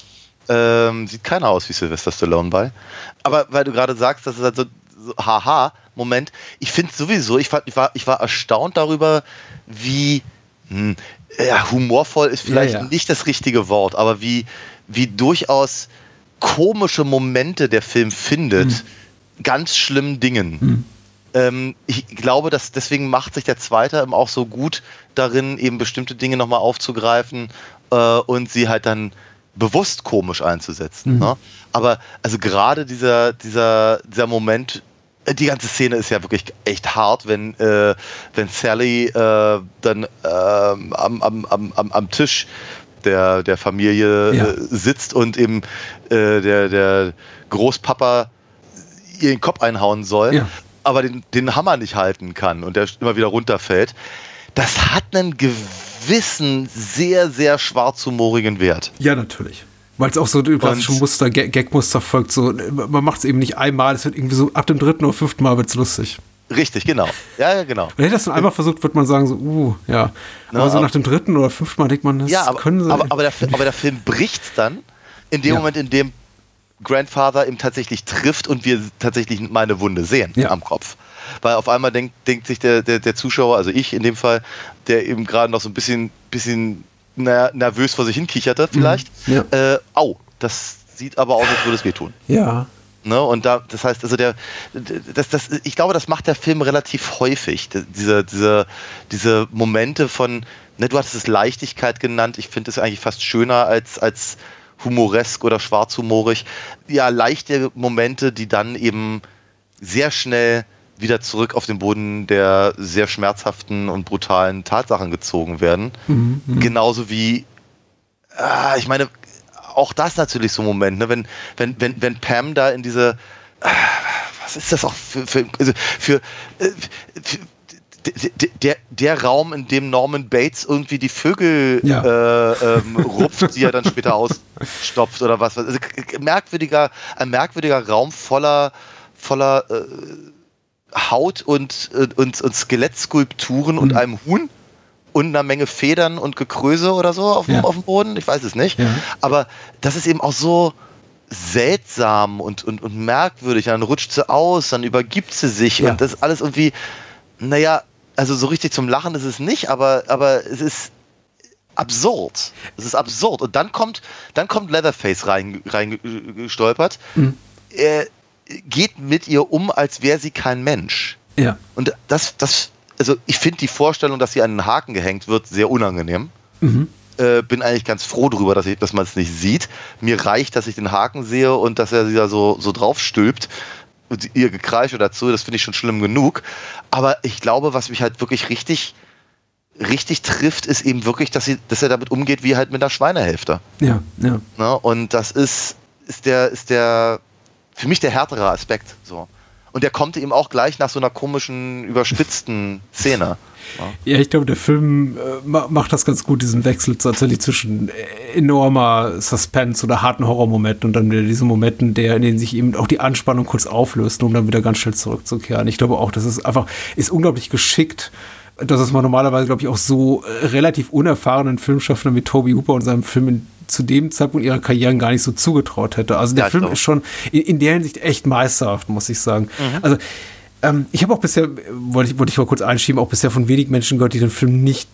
ja. Ähm, sieht keiner aus wie Sylvester Stallone bei. Aber weil du gerade sagst, das ist halt so, so haha, Moment. Ich finde sowieso, ich war, ich, war, ich war erstaunt darüber, wie hm, ja, humorvoll ist vielleicht ja, ja. nicht das richtige Wort, aber wie, wie durchaus komische Momente der Film findet, hm. ganz schlimmen Dingen. Hm. ähm, ich glaube, dass deswegen macht sich der Zweite eben auch so gut darin, eben bestimmte Dinge nochmal aufzugreifen äh, und sie halt dann bewusst komisch einzusetzen. Mhm. Ne? Aber also gerade dieser, dieser, dieser Moment, die ganze Szene ist ja wirklich echt hart, wenn, äh, wenn Sally äh, dann äh, am, am, am, am Tisch der, der Familie ja. äh, sitzt und eben äh, der, der Großpapa ihr den Kopf einhauen soll, ja. aber den, den Hammer nicht halten kann und der immer wieder runterfällt. Das hat einen gewissen, sehr, sehr schwarzhumorigen Wert. Ja, natürlich. Weil es auch so ein klassisches Muster, Gag-Muster folgt. So, man macht es eben nicht einmal, es wird irgendwie so ab dem dritten oder fünften Mal wird es lustig. Richtig, genau. Ja, ja, genau. Wenn hätte das dann einmal versucht, wird man sagen so, uh, ja. Aber no, so nach dem dritten oder fünften Mal denkt man, das ja, aber, können sie. Aber, aber, der, aber der Film bricht dann in dem ja. Moment, in dem Grandfather ihm tatsächlich trifft und wir tatsächlich meine Wunde sehen ja. am Kopf. Weil auf einmal denkt, denkt sich der, der, der Zuschauer, also ich in dem Fall, der eben gerade noch so ein bisschen, bisschen na, nervös vor sich hin kicherte vielleicht, ja. äh, au, das sieht aber aus, als würde es wehtun. Ja. Ne, und da, das heißt, also der, das, das, ich glaube, das macht der Film relativ häufig, diese, diese, diese Momente von, ne, du hattest es Leichtigkeit genannt, ich finde es eigentlich fast schöner als, als humoresk oder schwarzhumorig. Ja, leichte Momente, die dann eben sehr schnell wieder zurück auf den Boden der sehr schmerzhaften und brutalen Tatsachen gezogen werden. Mhm, genauso wie, äh, ich meine, auch das natürlich so ein Moment, ne? wenn, wenn, wenn, wenn Pam da in diese, äh, was ist das auch für, für, also für, äh, für der, der, der Raum, in dem Norman Bates irgendwie die Vögel ja. äh, ähm, rupft, die er dann später ausstopft oder was. Also, merkwürdiger, ein merkwürdiger Raum voller, voller äh, Haut und, und, und Skelettskulpturen mhm. und einem Huhn und einer Menge Federn und Gekröse oder so auf, ja. auf dem Boden. Ich weiß es nicht. Ja. Aber das ist eben auch so seltsam und, und, und merkwürdig. Dann rutscht sie aus, dann übergibt sie sich ja. und das alles irgendwie, naja, also so richtig zum Lachen ist es nicht, aber, aber es ist absurd. Es ist absurd. Und dann kommt, dann kommt Leatherface reingestolpert. Rein mhm. Er geht mit ihr um, als wäre sie kein Mensch. Ja. Und das, das, also ich finde die Vorstellung, dass sie an den Haken gehängt wird, sehr unangenehm. Mhm. Äh, bin eigentlich ganz froh darüber, dass, ich, dass man es nicht sieht. Mir reicht, dass ich den Haken sehe und dass er sie da so, so drauf stülpt. Und ihr Gekreische dazu, das finde ich schon schlimm genug. Aber ich glaube, was mich halt wirklich richtig, richtig trifft, ist eben wirklich, dass, sie, dass er damit umgeht, wie halt mit einer Schweinehälfte. Ja, ja. Na, und das ist, ist der, ist der, für mich der härtere Aspekt. So. Und der kommt eben auch gleich nach so einer komischen, überspitzten Szene. Ja, ja ich glaube, der Film äh, macht das ganz gut, diesen Wechsel tatsächlich zwischen enormer Suspense oder harten Horrormomenten und dann wieder diesen Momenten, der, in denen sich eben auch die Anspannung kurz auflöst, um dann wieder ganz schnell zurückzukehren. Ich glaube auch, das ist einfach, ist unglaublich geschickt. Das ist man normalerweise, glaube ich, auch so äh, relativ unerfahrenen Filmschaffenden wie Tobe Hooper und seinem Film in, zu dem Zeitpunkt ihrer Karrieren gar nicht so zugetraut hätte. Also der ja, Film ist schon in, in der Hinsicht echt meisterhaft, muss ich sagen. Mhm. Also ähm, ich habe auch bisher, wollte ich, wollte ich mal kurz einschieben, auch bisher von wenig Menschen gehört, die den Film nicht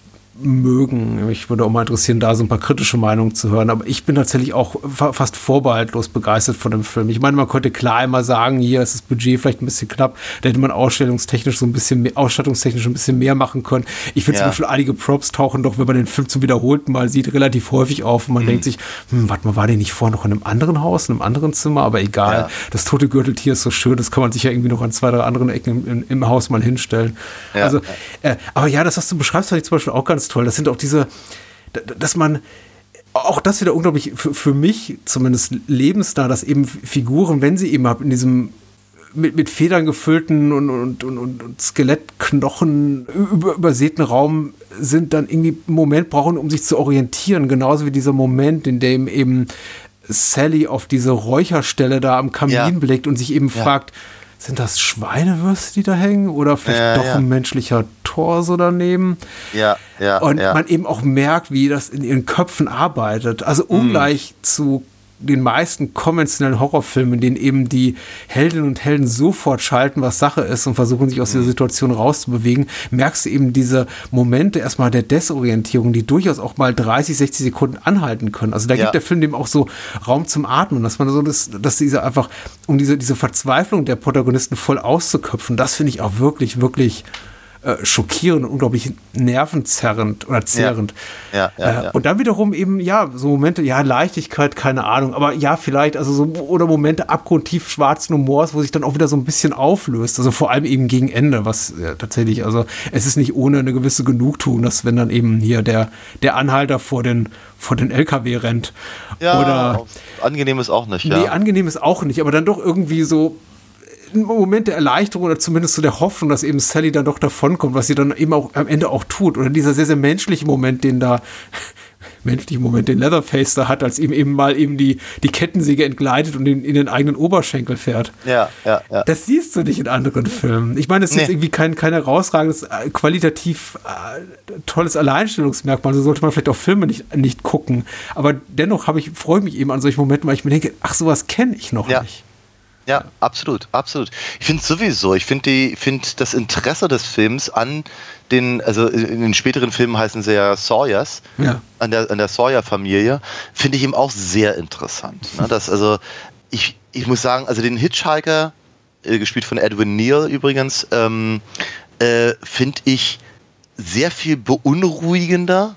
mögen. Mich würde auch mal interessieren, da so ein paar kritische Meinungen zu hören. Aber ich bin tatsächlich auch fa- fast vorbehaltlos begeistert von dem Film. Ich meine, man könnte klar immer sagen, hier ist das Budget vielleicht ein bisschen knapp. Da hätte man ausstellungstechnisch so ein bisschen mehr, ausstattungstechnisch ein bisschen mehr machen können. Ich finde ja. zum Beispiel, einige Props tauchen doch, wenn man den Film zum wiederholten Mal sieht, relativ häufig auf. Und man mhm. denkt sich, hm, warte mal, war der nicht vorher noch in einem anderen Haus, in einem anderen Zimmer? Aber egal. Ja. Das tote Gürteltier ist so schön, das kann man sich ja irgendwie noch an zwei, drei anderen Ecken im, im, im Haus mal hinstellen. Ja. Also, äh, aber ja, das, was du beschreibst, fand ich zum Beispiel auch ganz toll. Das sind auch diese, dass man, auch das wieder unglaublich, für, für mich zumindest lebensnah, dass eben Figuren, wenn sie eben in diesem mit, mit Federn gefüllten und, und, und, und Skelettknochen über, übersäten Raum sind, dann irgendwie einen Moment brauchen, um sich zu orientieren. Genauso wie dieser Moment, in dem eben Sally auf diese Räucherstelle da am Kamin ja. blickt und sich eben ja. fragt, sind das Schweinewürste, die da hängen? Oder vielleicht ja, doch ja. ein menschlicher Torso daneben? Ja, ja. Und ja. man eben auch merkt, wie das in ihren Köpfen arbeitet. Also ungleich mm. zu den meisten konventionellen Horrorfilmen, in denen eben die Heldinnen und Helden sofort schalten, was Sache ist und versuchen, sich aus dieser Situation rauszubewegen, merkst du eben diese Momente erstmal der Desorientierung, die durchaus auch mal dreißig, sechzig Sekunden anhalten können. Also da Ja. gibt der Film dem auch so Raum zum Atmen, dass man so, das, dass diese einfach, um diese, diese Verzweiflung der Protagonisten voll auszuköpfen, das finde ich auch wirklich, wirklich Äh, schockierend und unglaublich nervenzerrend oder zerrend. Ja, ja, ja, äh, ja. Und dann wiederum eben, ja, so Momente, ja, Leichtigkeit, keine Ahnung, aber ja, vielleicht, also so, oder Momente abgrundtief schwarzen Humors, wo sich dann auch wieder so ein bisschen auflöst, also vor allem eben gegen Ende, was ja, tatsächlich, also es ist nicht ohne eine gewisse Genugtuung, dass wenn dann eben hier der, der Anhalter vor den, vor den L K W rennt. Ja, oder angenehm ist auch nicht, ja. Nee, angenehm ist auch nicht, aber dann doch irgendwie so ein Moment der Erleichterung oder zumindest so der Hoffnung, dass eben Sally dann doch davonkommt, was sie dann eben auch am Ende auch tut. Oder dieser sehr, sehr menschliche Moment, den da, menschliche Moment, den Leatherface da hat, als ihm eben mal eben die, die Kettensäge entgleitet und in, in den eigenen Oberschenkel fährt. Ja, ja, ja. Das siehst du nicht in anderen Filmen. Ich meine, das ist Nee. jetzt irgendwie kein, kein herausragendes, äh, qualitativ äh, tolles Alleinstellungsmerkmal. So sollte man vielleicht auch Filme nicht, nicht gucken. Aber dennoch habe ich, freue ich mich eben an solchen Momenten, weil ich mir denke, ach, sowas kenne ich noch Ja. nicht. Ja, absolut, absolut. Ich finde sowieso, ich finde die, finde das Interesse des Films an den, also in den späteren Filmen heißen sie ja Sawyers, Ja. an der, an der Sawyer-Familie, finde ich eben auch sehr interessant. Ne? Das, also, ich, ich muss sagen, also den Hitchhiker, äh, gespielt von Edwin Neal übrigens, ähm, äh, finde ich sehr viel beunruhigender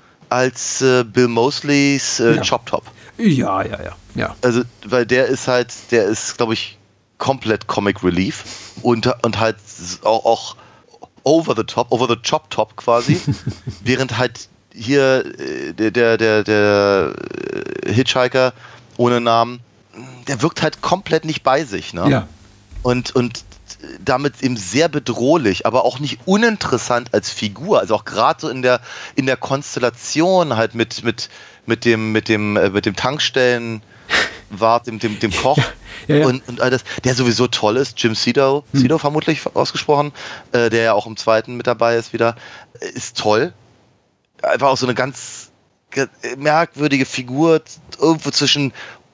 als äh, Bill Mosleys äh, Ja. Chop Top. Ja, ja, ja, ja. Also, weil der ist halt, der ist, glaube ich, komplett Comic Relief und, und halt auch, auch over the top, over the chop top quasi, während halt hier äh, der, der, der, der Hitchhiker ohne Namen, der wirkt halt komplett nicht bei sich, ne? Ja. Und, und damit eben sehr bedrohlich, aber auch nicht uninteressant als Figur. Also auch gerade so in der, in der Konstellation halt mit, mit, mit dem, mit dem, äh, mit dem Tankstellenwart, dem, dem, dem Koch Ja, ja. Und, und all das, der sowieso toll ist, Jim Sido, Hm. Sido vermutlich ausgesprochen, äh, der ja auch im zweiten mit dabei ist wieder, äh, ist toll. Einfach auch so eine ganz ge- merkwürdige Figur, irgendwo zwischen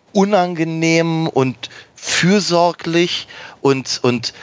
unangenehm und fürsorglich und, und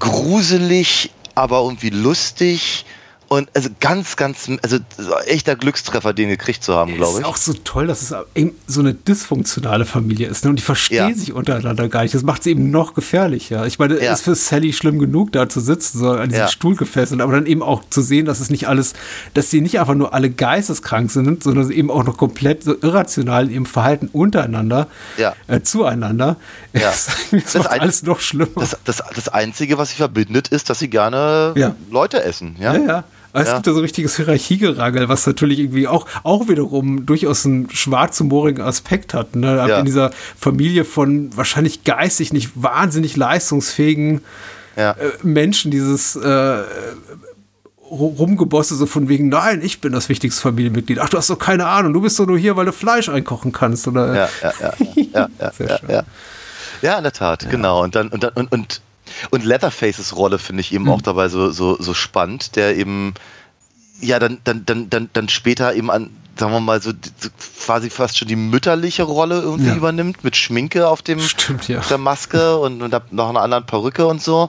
gruselig, aber irgendwie lustig. Und also ganz, ganz, also echter Glückstreffer, den gekriegt zu haben, glaube Es ich. ist auch so toll, dass es eben so eine dysfunktionale Familie ist. Ne? Und die verstehen Ja. sich untereinander gar nicht. Das macht sie eben noch gefährlicher. Ich meine, es Ja. ist für Sally schlimm genug, da zu sitzen, so an diesem Ja. Stuhl gefesselt. Aber dann eben auch zu sehen, dass es nicht alles, dass sie nicht einfach nur alle geisteskrank sind, sondern eben auch noch komplett so irrational in ihrem Verhalten untereinander, Ja. äh, zueinander. Ja. Das, das macht ein- alles noch schlimmer. Das, das, das Einzige, was sie verbindet, ist, dass sie gerne Ja. Leute essen. Ja, Ja, ja. Aber es Ja. gibt da so ein richtiges Hierarchiegerangel, was natürlich irgendwie auch, auch wiederum durchaus einen schwarzhumorigen Aspekt hat. Ne? Ja. In dieser Familie von wahrscheinlich geistig nicht wahnsinnig leistungsfähigen ja. äh, Menschen, dieses äh, Rumgebosse so von wegen, nein, ich bin das wichtigste Familienmitglied. Ach, du hast doch keine Ahnung, du bist doch nur hier, weil du Fleisch einkochen kannst. Oder? Ja, ja, ja, ja, ja, Sehr ja, schön. ja. Ja, in der Tat, genau. Und dann und dann und und, und Leatherfaces Rolle finde ich eben Hm. auch dabei so so so spannend, der eben ja dann dann dann dann dann später eben an, sagen wir mal so, die- so quasi fast schon die mütterliche Rolle irgendwie Ja. übernimmt mit Schminke auf dem Stimmt, ja. auf der Maske und, und noch einer anderen Perücke und so.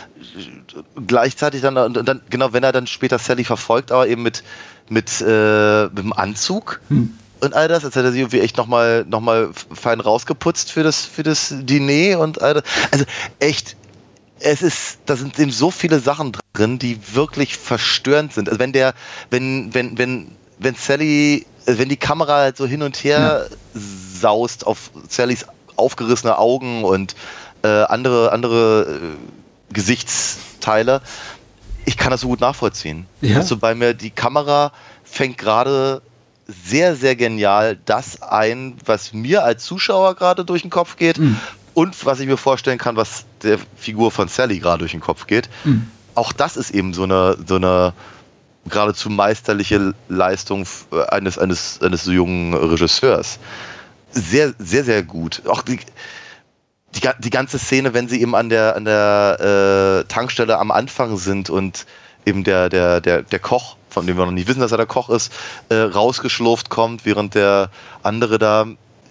Gleichzeitig dann, und dann, genau, wenn er dann später Sally verfolgt, aber eben mit, mit, äh, mit dem Anzug Hm. und all das, als hätte er sie irgendwie echt nochmal noch mal fein rausgeputzt für das, für das Diner und all das. Also echt, es ist, da sind eben so viele Sachen drin, die wirklich verstörend sind. Also wenn der, wenn, wenn, wenn, wenn Sally, äh, wenn die Kamera halt so hin und her saust auf Sallys aufgerissene Augen und äh, andere, andere äh, Gesichtsteile, ich kann das so gut nachvollziehen. Ja. Also bei mir, die Kamera fängt gerade sehr, sehr genial das ein, was mir als Zuschauer gerade durch den Kopf geht Mhm. und was ich mir vorstellen kann, was der Figur von Sally gerade durch den Kopf geht. Mhm. Auch das ist eben so eine, so eine geradezu meisterliche Leistung eines, eines, eines so jungen Regisseurs. Sehr, sehr, sehr gut. Auch die, die, ga- die ganze Szene, wenn sie eben an der, an der äh, Tankstelle am Anfang sind und eben der, der, der, der Koch, von dem wir noch nicht wissen, dass er der Koch ist, äh, rausgeschlurft kommt, während der andere da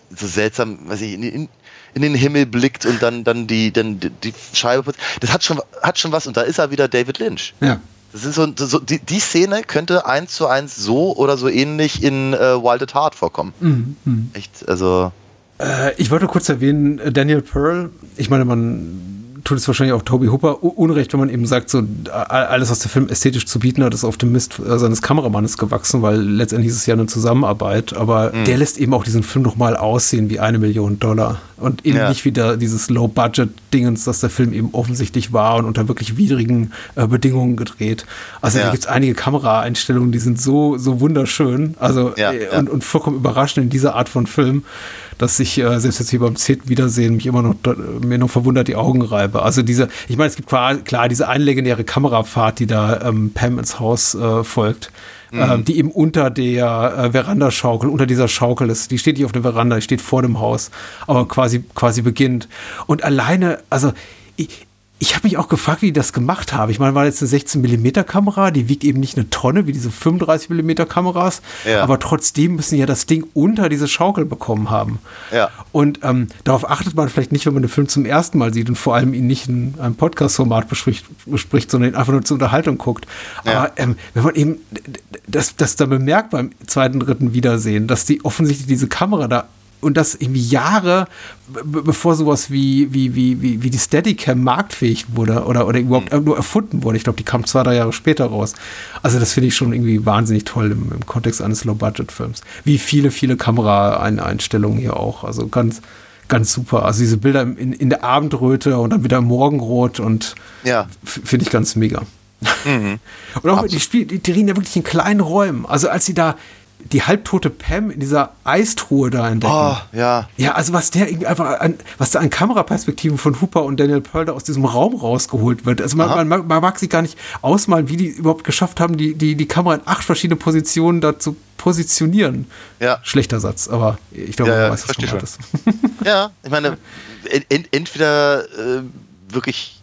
so seltsam, weiß ich, in, in, in den Himmel blickt und dann, dann die, dann die, die Scheibe putzt. Das hat schon, hat schon was und da ist er wieder David Lynch. Ja. Das ist so, so die, die Szene könnte eins zu eins so oder so ähnlich in äh, Wild at Heart vorkommen. Mhm. Mhm. Echt, also. Äh, ich wollte kurz erwähnen, Daniel Pearl, ich meine, man tut es wahrscheinlich auch Toby Hooper unrecht, wenn man eben sagt, so alles, was der Film ästhetisch zu bieten hat, ist auf dem Mist seines Kameramannes gewachsen, weil letztendlich ist es ja eine Zusammenarbeit, aber mhm. der lässt eben auch diesen Film nochmal aussehen wie eine Million Dollar und eben ja. nicht wieder dieses Low-Budget-Dingens, das der Film eben offensichtlich war und unter wirklich widrigen äh, Bedingungen gedreht. Also ja. da gibt es einige Kameraeinstellungen, die sind so, so wunderschön, also ja, äh, ja. Und, und vollkommen überraschend in dieser Art von Film, dass ich äh, selbst jetzt hier beim zehnten Wiedersehen mich immer noch mir noch verwundert die Augen reibe. Also diese, ich meine, es gibt klar, klar diese eine legendäre Kamerafahrt, die da ähm, Pam ins Haus äh, folgt, mhm. ähm, die eben unter der äh, Verandaschaukel, unter dieser Schaukel ist. Die steht nicht auf der Veranda, die steht vor dem Haus, aber quasi quasi beginnt. Und alleine, also ich, Ich habe mich auch gefragt, wie die das gemacht haben. Ich meine, war jetzt eine sechzehn Millimeter Kamera, die wiegt eben nicht eine Tonne wie diese fünfunddreißig Millimeter Kameras, ja. aber trotzdem müssen ja das Ding unter diese Schaukel bekommen haben. Ja. Und ähm, darauf achtet man vielleicht nicht, wenn man den Film zum ersten Mal sieht und vor allem ihn nicht in einem Podcast-Format bespricht, bespricht, sondern ihn einfach nur zur Unterhaltung guckt. Ja. Aber ähm, wenn man eben das, das dann bemerkt beim zweiten, dritten Wiedersehen, dass die offensichtlich diese Kamera da und das irgendwie Jahre, be- bevor sowas wie, wie, wie, wie, wie die Steadicam marktfähig wurde oder, oder überhaupt mhm. nur erfunden wurde. Ich glaube, die kam zwei, drei Jahre später raus. Also das finde ich schon irgendwie wahnsinnig toll im, im Kontext eines Low-Budget-Films. Wie viele, viele Kameraeinstellungen hier auch. Also ganz, ganz super. Also diese Bilder in, in der Abendröte und dann wieder im Morgenrot und ja. f- finde ich ganz mega. Mhm. Und auch die, Spiel, die drehen ja wirklich in kleinen Räumen. Also als sie da die halbtote Pam in dieser Eistruhe da entdecken. Oh, ja. Ja, also was der irgendwie einfach an, was da an Kameraperspektiven von Hooper und Daniel Pearl da aus diesem Raum rausgeholt wird. Also man, man, mag, man mag sich gar nicht ausmalen, wie die überhaupt geschafft haben, die, die, die Kamera in acht verschiedene Positionen da zu positionieren. Ja. Schlechter Satz, aber ich glaube, ja, man ja, weiß, was du meintest. Ja, ich meine, ent, entweder äh, wirklich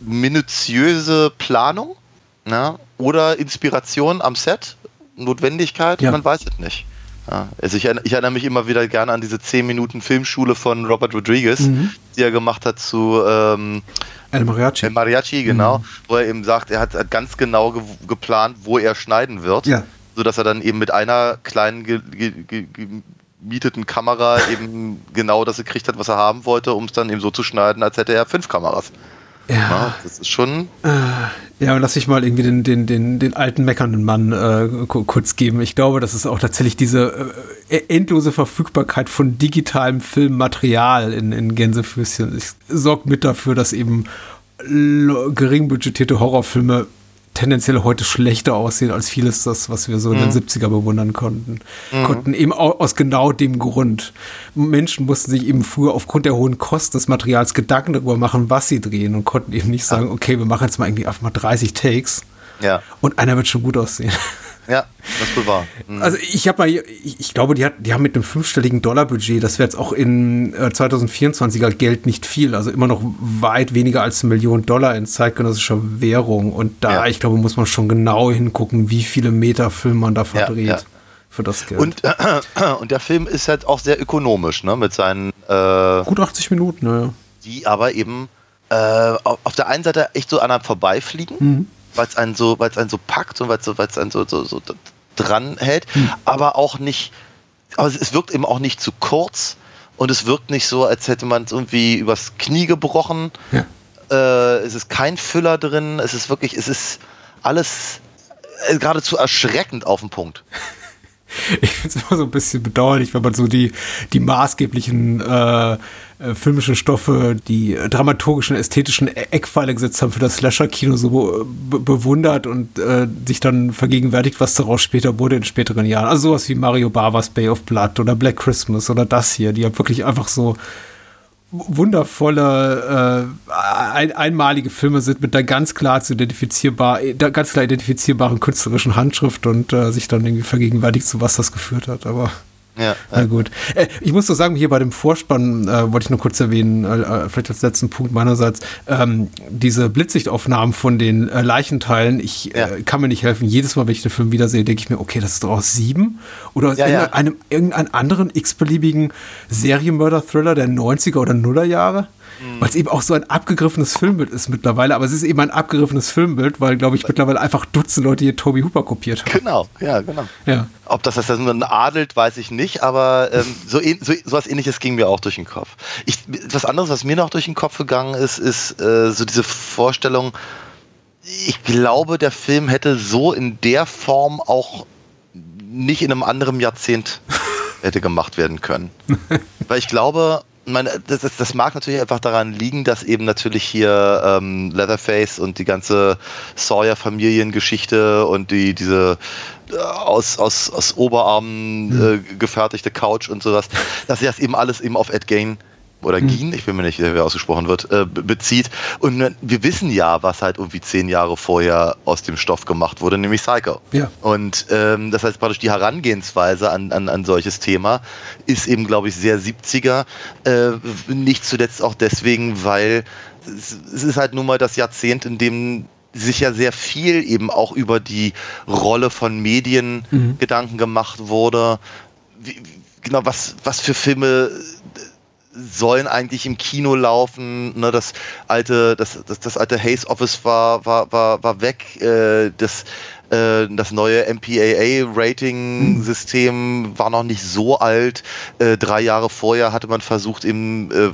minutiöse Planung, na, oder Inspiration am Set, Notwendigkeit, ja. man weiß es nicht. Ja, also ich, ich erinnere mich immer wieder gerne an diese zehn Minuten Filmschule von Robert Rodriguez, mhm. die er gemacht hat zu ähm, El Mariachi. El Mariachi, genau, mhm. wo er eben sagt, er hat, hat ganz genau ge- geplant, wo er schneiden wird, ja. sodass er dann eben mit einer kleinen ge- ge- ge- gemieteten Kamera eben genau das gekriegt hat, was er haben wollte, um es dann eben so zu schneiden, als hätte er fünf Kameras. Ja. ja, das ist schon. Ja, lass ich mal irgendwie den, den, den, den alten meckernden Mann äh, kurz geben. Ich glaube, das ist auch tatsächlich diese äh, endlose Verfügbarkeit von digitalem Filmmaterial in, in Gänsefüßchen. Es sorgt mit dafür, dass eben gering budgetierte Horrorfilme tendenziell heute schlechter aussehen als vieles das, was wir so in den mhm. siebziger bewundern konnten. Mhm. Konnten eben aus genau dem Grund. Menschen mussten sich eben früher aufgrund der hohen Kosten des Materials Gedanken darüber machen, was sie drehen und konnten eben nicht sagen, okay, wir machen jetzt mal irgendwie einfach mal dreißig Takes ja. und einer wird schon gut aussehen. Ja, das ist wohl wahr. Mhm. Also ich habe mal, ich, ich glaube, die, hat, die haben mit einem fünfstelligen Dollarbudget, das wäre jetzt auch in äh, zwanzig vierundzwanziger Geld nicht viel, also immer noch weit weniger als eine Million Dollar in zeitgenössischer Währung. Und da, ja. ich glaube, muss man schon genau hingucken, wie viele Meter Film man da verdreht ja, ja. für das Geld. Und, äh, und der Film ist halt auch sehr ökonomisch, ne, mit seinen äh, gut achtzig Minuten, naja. Die aber eben äh, auf der einen Seite echt so an einem vorbeifliegen, mhm. weil es einen so, weil es einen so packt und weil es so, weil es einen so, so, so dran hält, hm. aber auch nicht, aber es wirkt eben auch nicht zu kurz und es wirkt nicht so, als hätte man es irgendwie übers Knie gebrochen. Ja. Äh, es ist kein Füller drin, es ist wirklich, es ist alles äh, geradezu erschreckend auf den Punkt. Ich finde es immer so ein bisschen bedauerlich, wenn man so die, die maßgeblichen äh, äh, filmischen Stoffe, die äh, dramaturgischen, ästhetischen Eckpfeiler gesetzt haben für das Slasher-Kino so be- bewundert und äh, sich dann vergegenwärtigt, was daraus später wurde in späteren Jahren. Also sowas wie Mario Bavas Bay of Blood oder Black Christmas oder das hier, die ja wirklich einfach so wundervolle, äh, ein, einmalige Filme sind mit einer ganz klar zu identifizierbar, ganz klar identifizierbaren künstlerischen Handschrift und äh, sich dann irgendwie vergegenwärtigt, zu was das geführt hat. Aber Ja, Na gut. Äh, ich muss doch sagen, hier bei dem Vorspann äh, wollte ich nur kurz erwähnen, äh, vielleicht als letzten Punkt meinerseits, ähm, diese Blitzsichtaufnahmen von den äh, Leichenteilen, ich Ja. äh, kann mir nicht helfen. Jedes Mal, wenn ich den Film wiedersehe, denke ich mir, okay, das ist doch aus Sieben oder aus Ja, ja. irgendeinem, irgendeinem anderen x-beliebigen Serienmörder-Thriller der neunziger oder Nullerjahre. Weil es eben auch so ein abgegriffenes Filmbild ist mittlerweile, aber es ist eben ein abgegriffenes Filmbild, weil, glaube ich, mittlerweile einfach Dutzend Leute hier Toby Hooper kopiert haben. Genau, ja, genau. Ja. Ob das das dann adelt, weiß ich nicht, aber ähm, so, so, so was Ähnliches ging mir auch durch den Kopf. Ich, was anderes, was mir noch durch den Kopf gegangen ist, ist äh, so diese Vorstellung, ich glaube, der Film hätte so in der Form auch nicht in einem anderen Jahrzehnt hätte gemacht werden können. Weil ich glaube, meine, das, das, das mag natürlich einfach daran liegen, dass eben natürlich hier ähm, Leatherface und die ganze Sawyer-Familiengeschichte und die diese äh, aus, aus, aus Oberarmen äh, gefertigte Couch und sowas, dass sich das eben alles eben auf Ed Gein oder Mhm. Gein, ich bin mir nicht sicher, wie ausgesprochen wird, äh, be- bezieht. Und wir wissen ja, was halt irgendwie zehn Jahre vorher aus dem Stoff gemacht wurde, nämlich Psycho. Ja. Und ähm, das heißt praktisch die Herangehensweise an, an, an solches Thema ist eben, glaube ich, sehr siebziger. Äh, nicht zuletzt auch deswegen, weil es, es ist halt nun mal das Jahrzehnt, in dem sich ja sehr viel eben auch über die Rolle von Medien Mhm. Gedanken gemacht wurde. Wie, wie- genau, was, was für Filme sollen eigentlich im Kino laufen, ne, das alte, das, das, das alte Hays Office war, war, war, war weg, äh, das, äh, das neue M P A A-Rating-System war noch nicht so alt, äh, drei Jahre vorher hatte man versucht, eben äh,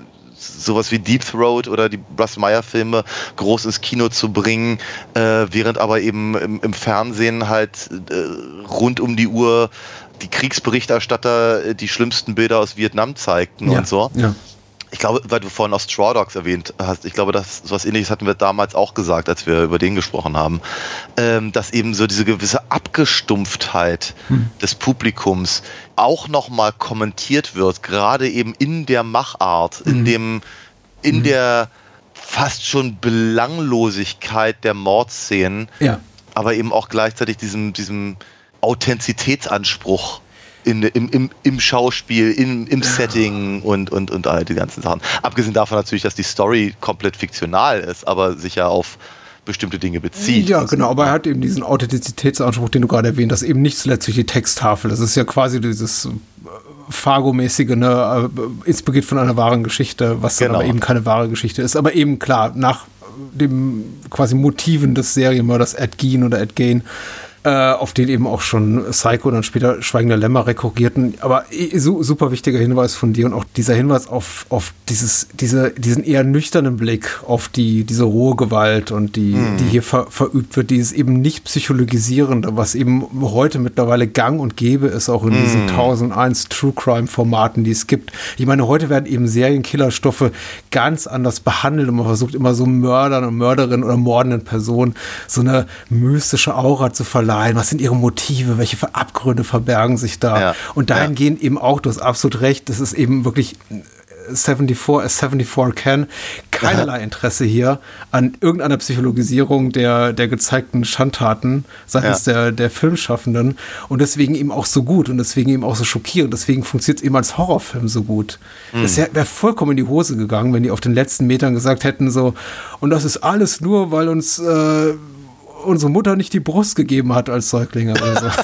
sowas wie Deep Throat oder die Russ Meyer-Filme groß ins Kino zu bringen, äh, während aber eben im, im Fernsehen halt äh, rund um die Uhr die Kriegsberichterstatter die schlimmsten Bilder aus Vietnam zeigten Ja. und so. Ja. Ich glaube, weil du vorhin auch Straw Dogs erwähnt hast, ich glaube, das sowas Ähnliches hatten wir damals auch gesagt, als wir über den gesprochen haben, ähm, dass eben so diese gewisse Abgestumpftheit Hm. des Publikums auch nochmal kommentiert wird, gerade eben in der Machart, in Mhm. dem, in Mhm. der fast schon Belanglosigkeit der Mordszenen, Ja. aber eben auch gleichzeitig diesem, diesem Authentizitätsanspruch in, im, im, im Schauspiel, im, im Setting und, und, und all die ganzen Sachen. Abgesehen davon natürlich, dass die Story komplett fiktional ist, aber sich ja auf bestimmte Dinge bezieht. Ja, genau, aber er hat eben diesen Authentizitätsanspruch, den du gerade erwähnt hast, eben nicht zuletzt durch die Texttafel. Das ist ja quasi dieses äh, Fargo-mäßige, ne, äh, inspiriert von einer wahren Geschichte, was dann Genau. aber eben keine wahre Geschichte ist. Aber eben klar, nach dem quasi Motiven des Serienmörders Ed Gein oder Ed Gein, äh, auf den eben auch schon Psycho und dann später Schweigende Lämmer rekurrierten. Aber eh, su super wichtiger Hinweis von dir und auch dieser Hinweis auf, auf dieses, diese, diesen eher nüchternen Blick auf die, diese rohe Gewalt und die, Mhm. die hier ver verübt wird, dieses eben nicht psychologisierende, was eben heute mittlerweile gang und gäbe ist, auch in diesen tausendeins True Crime Formaten, die es gibt. Ich meine, heute werden eben Serienkillerstoffe ganz anders behandelt und man versucht immer so Mördern und Mörderinnen oder mordenden Personen so eine mystische Aura zu verleihen. Was sind ihre Motive? Welche Abgründe verbergen sich da? Ja. Und dahingehend eben auch, du hast absolut recht, das ist eben wirklich vierundsiebzig as vierundsiebzig can, keinerlei Interesse hier an irgendeiner Psychologisierung der, der gezeigten Schandtaten seitens Ja. der, der Filmschaffenden und deswegen eben auch so gut und deswegen eben auch so schockierend. Deswegen funktioniert es eben als Horrorfilm so gut. Es wäre wär vollkommen in die Hose gegangen, wenn die auf den letzten Metern gesagt hätten so, und das ist alles nur, weil uns äh, unsere Mutter nicht die Brust gegeben hat als Säuglinge oder so.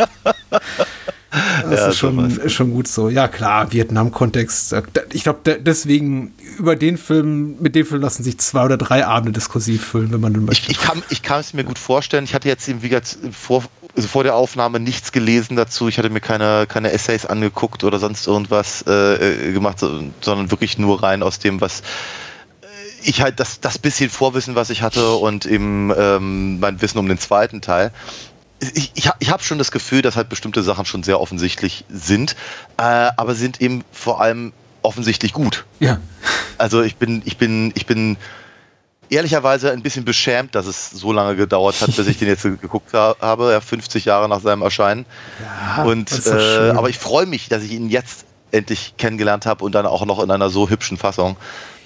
Das Ja, ist schon, sowas. ist schon gut so. Ja, klar, Vietnam-Kontext. Ich glaube, deswegen, über den Film, mit dem Film lassen sich zwei oder drei Abende diskursiv füllen, wenn man den möchte. Ich, ich, kann, ich kann es mir gut vorstellen. Ich hatte jetzt eben, wie gesagt, vor, also vor der Aufnahme nichts gelesen dazu. Ich hatte mir keine, keine Essays angeguckt oder sonst irgendwas äh, gemacht, sondern wirklich nur rein aus dem, was ich halt, das, das bisschen Vorwissen, was ich hatte und eben ähm, mein Wissen um den zweiten Teil. Ich, ich, ich habe schon das Gefühl, dass halt bestimmte Sachen schon sehr offensichtlich sind, äh, aber sind eben vor allem offensichtlich gut. Ja. Also ich bin, ich bin, ich bin ehrlicherweise ein bisschen beschämt, dass es so lange gedauert hat, bis ich den jetzt geguckt ha- habe, ja, fünfzig Jahre nach seinem Erscheinen. Ja, Und das ist doch äh, schön. aber ich freue mich, dass ich ihn jetzt endlich kennengelernt habe und dann auch noch in einer so hübschen Fassung.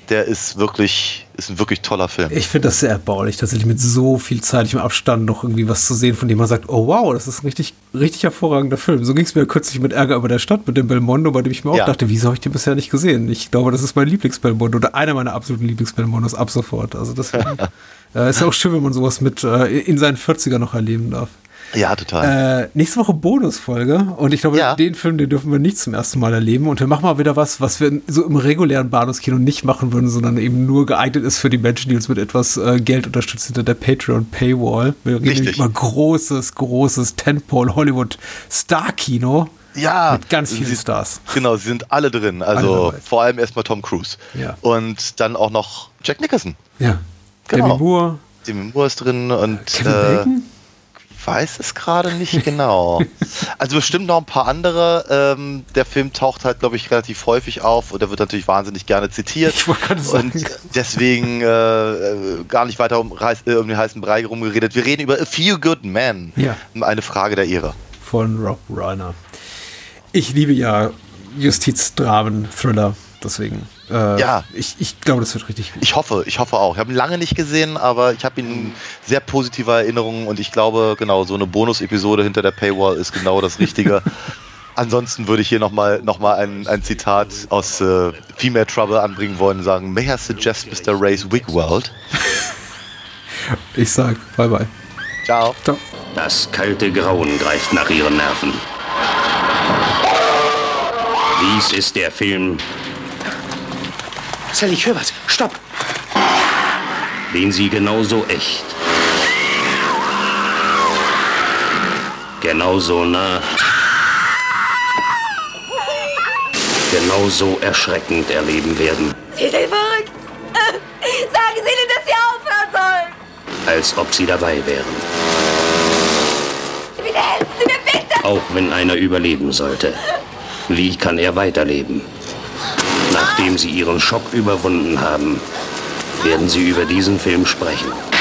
der ist wirklich, ist ein wirklich toller Film. Ich finde das sehr erbaulich, tatsächlich mit so viel zeitlichem Abstand noch irgendwie was zu sehen, von dem man sagt, oh wow, das ist ein richtig, richtig hervorragender Film. So ging es mir kürzlich mit Ärger über der Stadt, mit dem Belmondo, bei dem ich mir auch Ja. dachte, wieso habe ich den bisher nicht gesehen? Ich glaube, das ist mein Lieblings-Belmondo oder einer meiner absoluten Lieblings-Belmondos ab sofort. Also das äh, ist ja auch schön, wenn man sowas mit äh, in seinen vierzigern noch erleben darf. Ja, total. Äh, nächste Woche Bonusfolge und ich glaube, Ja. den Film, den dürfen wir nicht zum ersten Mal erleben und wir machen mal wieder was, was wir so im regulären Bahnhofskino nicht machen würden, sondern eben nur geeignet ist für die Menschen, die uns mit etwas äh, Geld unterstützen hinter der Patreon-Paywall. Wir reden nämlich über großes, großes Tentpole-Hollywood-Star-Kino Ja. mit ganz vielen Sie- Stars. Genau, sie sind alle drin. Alle Also dabei. vor allem erstmal Tom Cruise. Ja. Und dann auch noch Jack Nicholson. Ja. Genau. Demi Moore, Demi Moore ist drin und Kevin äh, Bacon? weiß es gerade nicht genau. Also bestimmt noch ein paar andere. Ähm, der Film taucht halt, glaube ich, relativ häufig auf und der wird natürlich wahnsinnig gerne zitiert. Ich wollte gerade sagen. Und deswegen äh, äh, gar nicht weiter um, Reis, äh, um den heißen Brei rumgeredet. Wir reden über A Few Good Men. Ja. Eine Frage der Ehre. Von Rob Reiner. Ich liebe ja Justizdramen, Thriller, deswegen. Äh, Ja. Ich, ich glaube, das wird richtig gut. Ich hoffe, ich hoffe auch. Ich habe ihn lange nicht gesehen, aber ich habe ihn in sehr positiver Erinnerung und ich glaube, genau, so eine Bonus-Episode hinter der Paywall ist genau das Richtige. Ansonsten würde ich hier nochmal noch mal ein, ein Zitat aus äh, Female Trouble anbringen wollen und sagen, may I suggest Mister Ray's Wig World? Ich sag bye bye. Ciao. Ciao. Das kalte Grauen greift nach ihren Nerven. Dies ist der Film, Sally, ich höre was. Stopp! den sie genauso echt, genauso nah, genauso erschreckend erleben werden, Sie sind verrückt. Sagen Sie ihnen, dass sie aufhören sollen. als ob sie dabei wären. Bitte helfen Sie mir, bitte. Auch wenn einer überleben sollte. Wie kann er weiterleben? Nachdem sie ihren Schock überwunden haben, werden sie über diesen Film sprechen.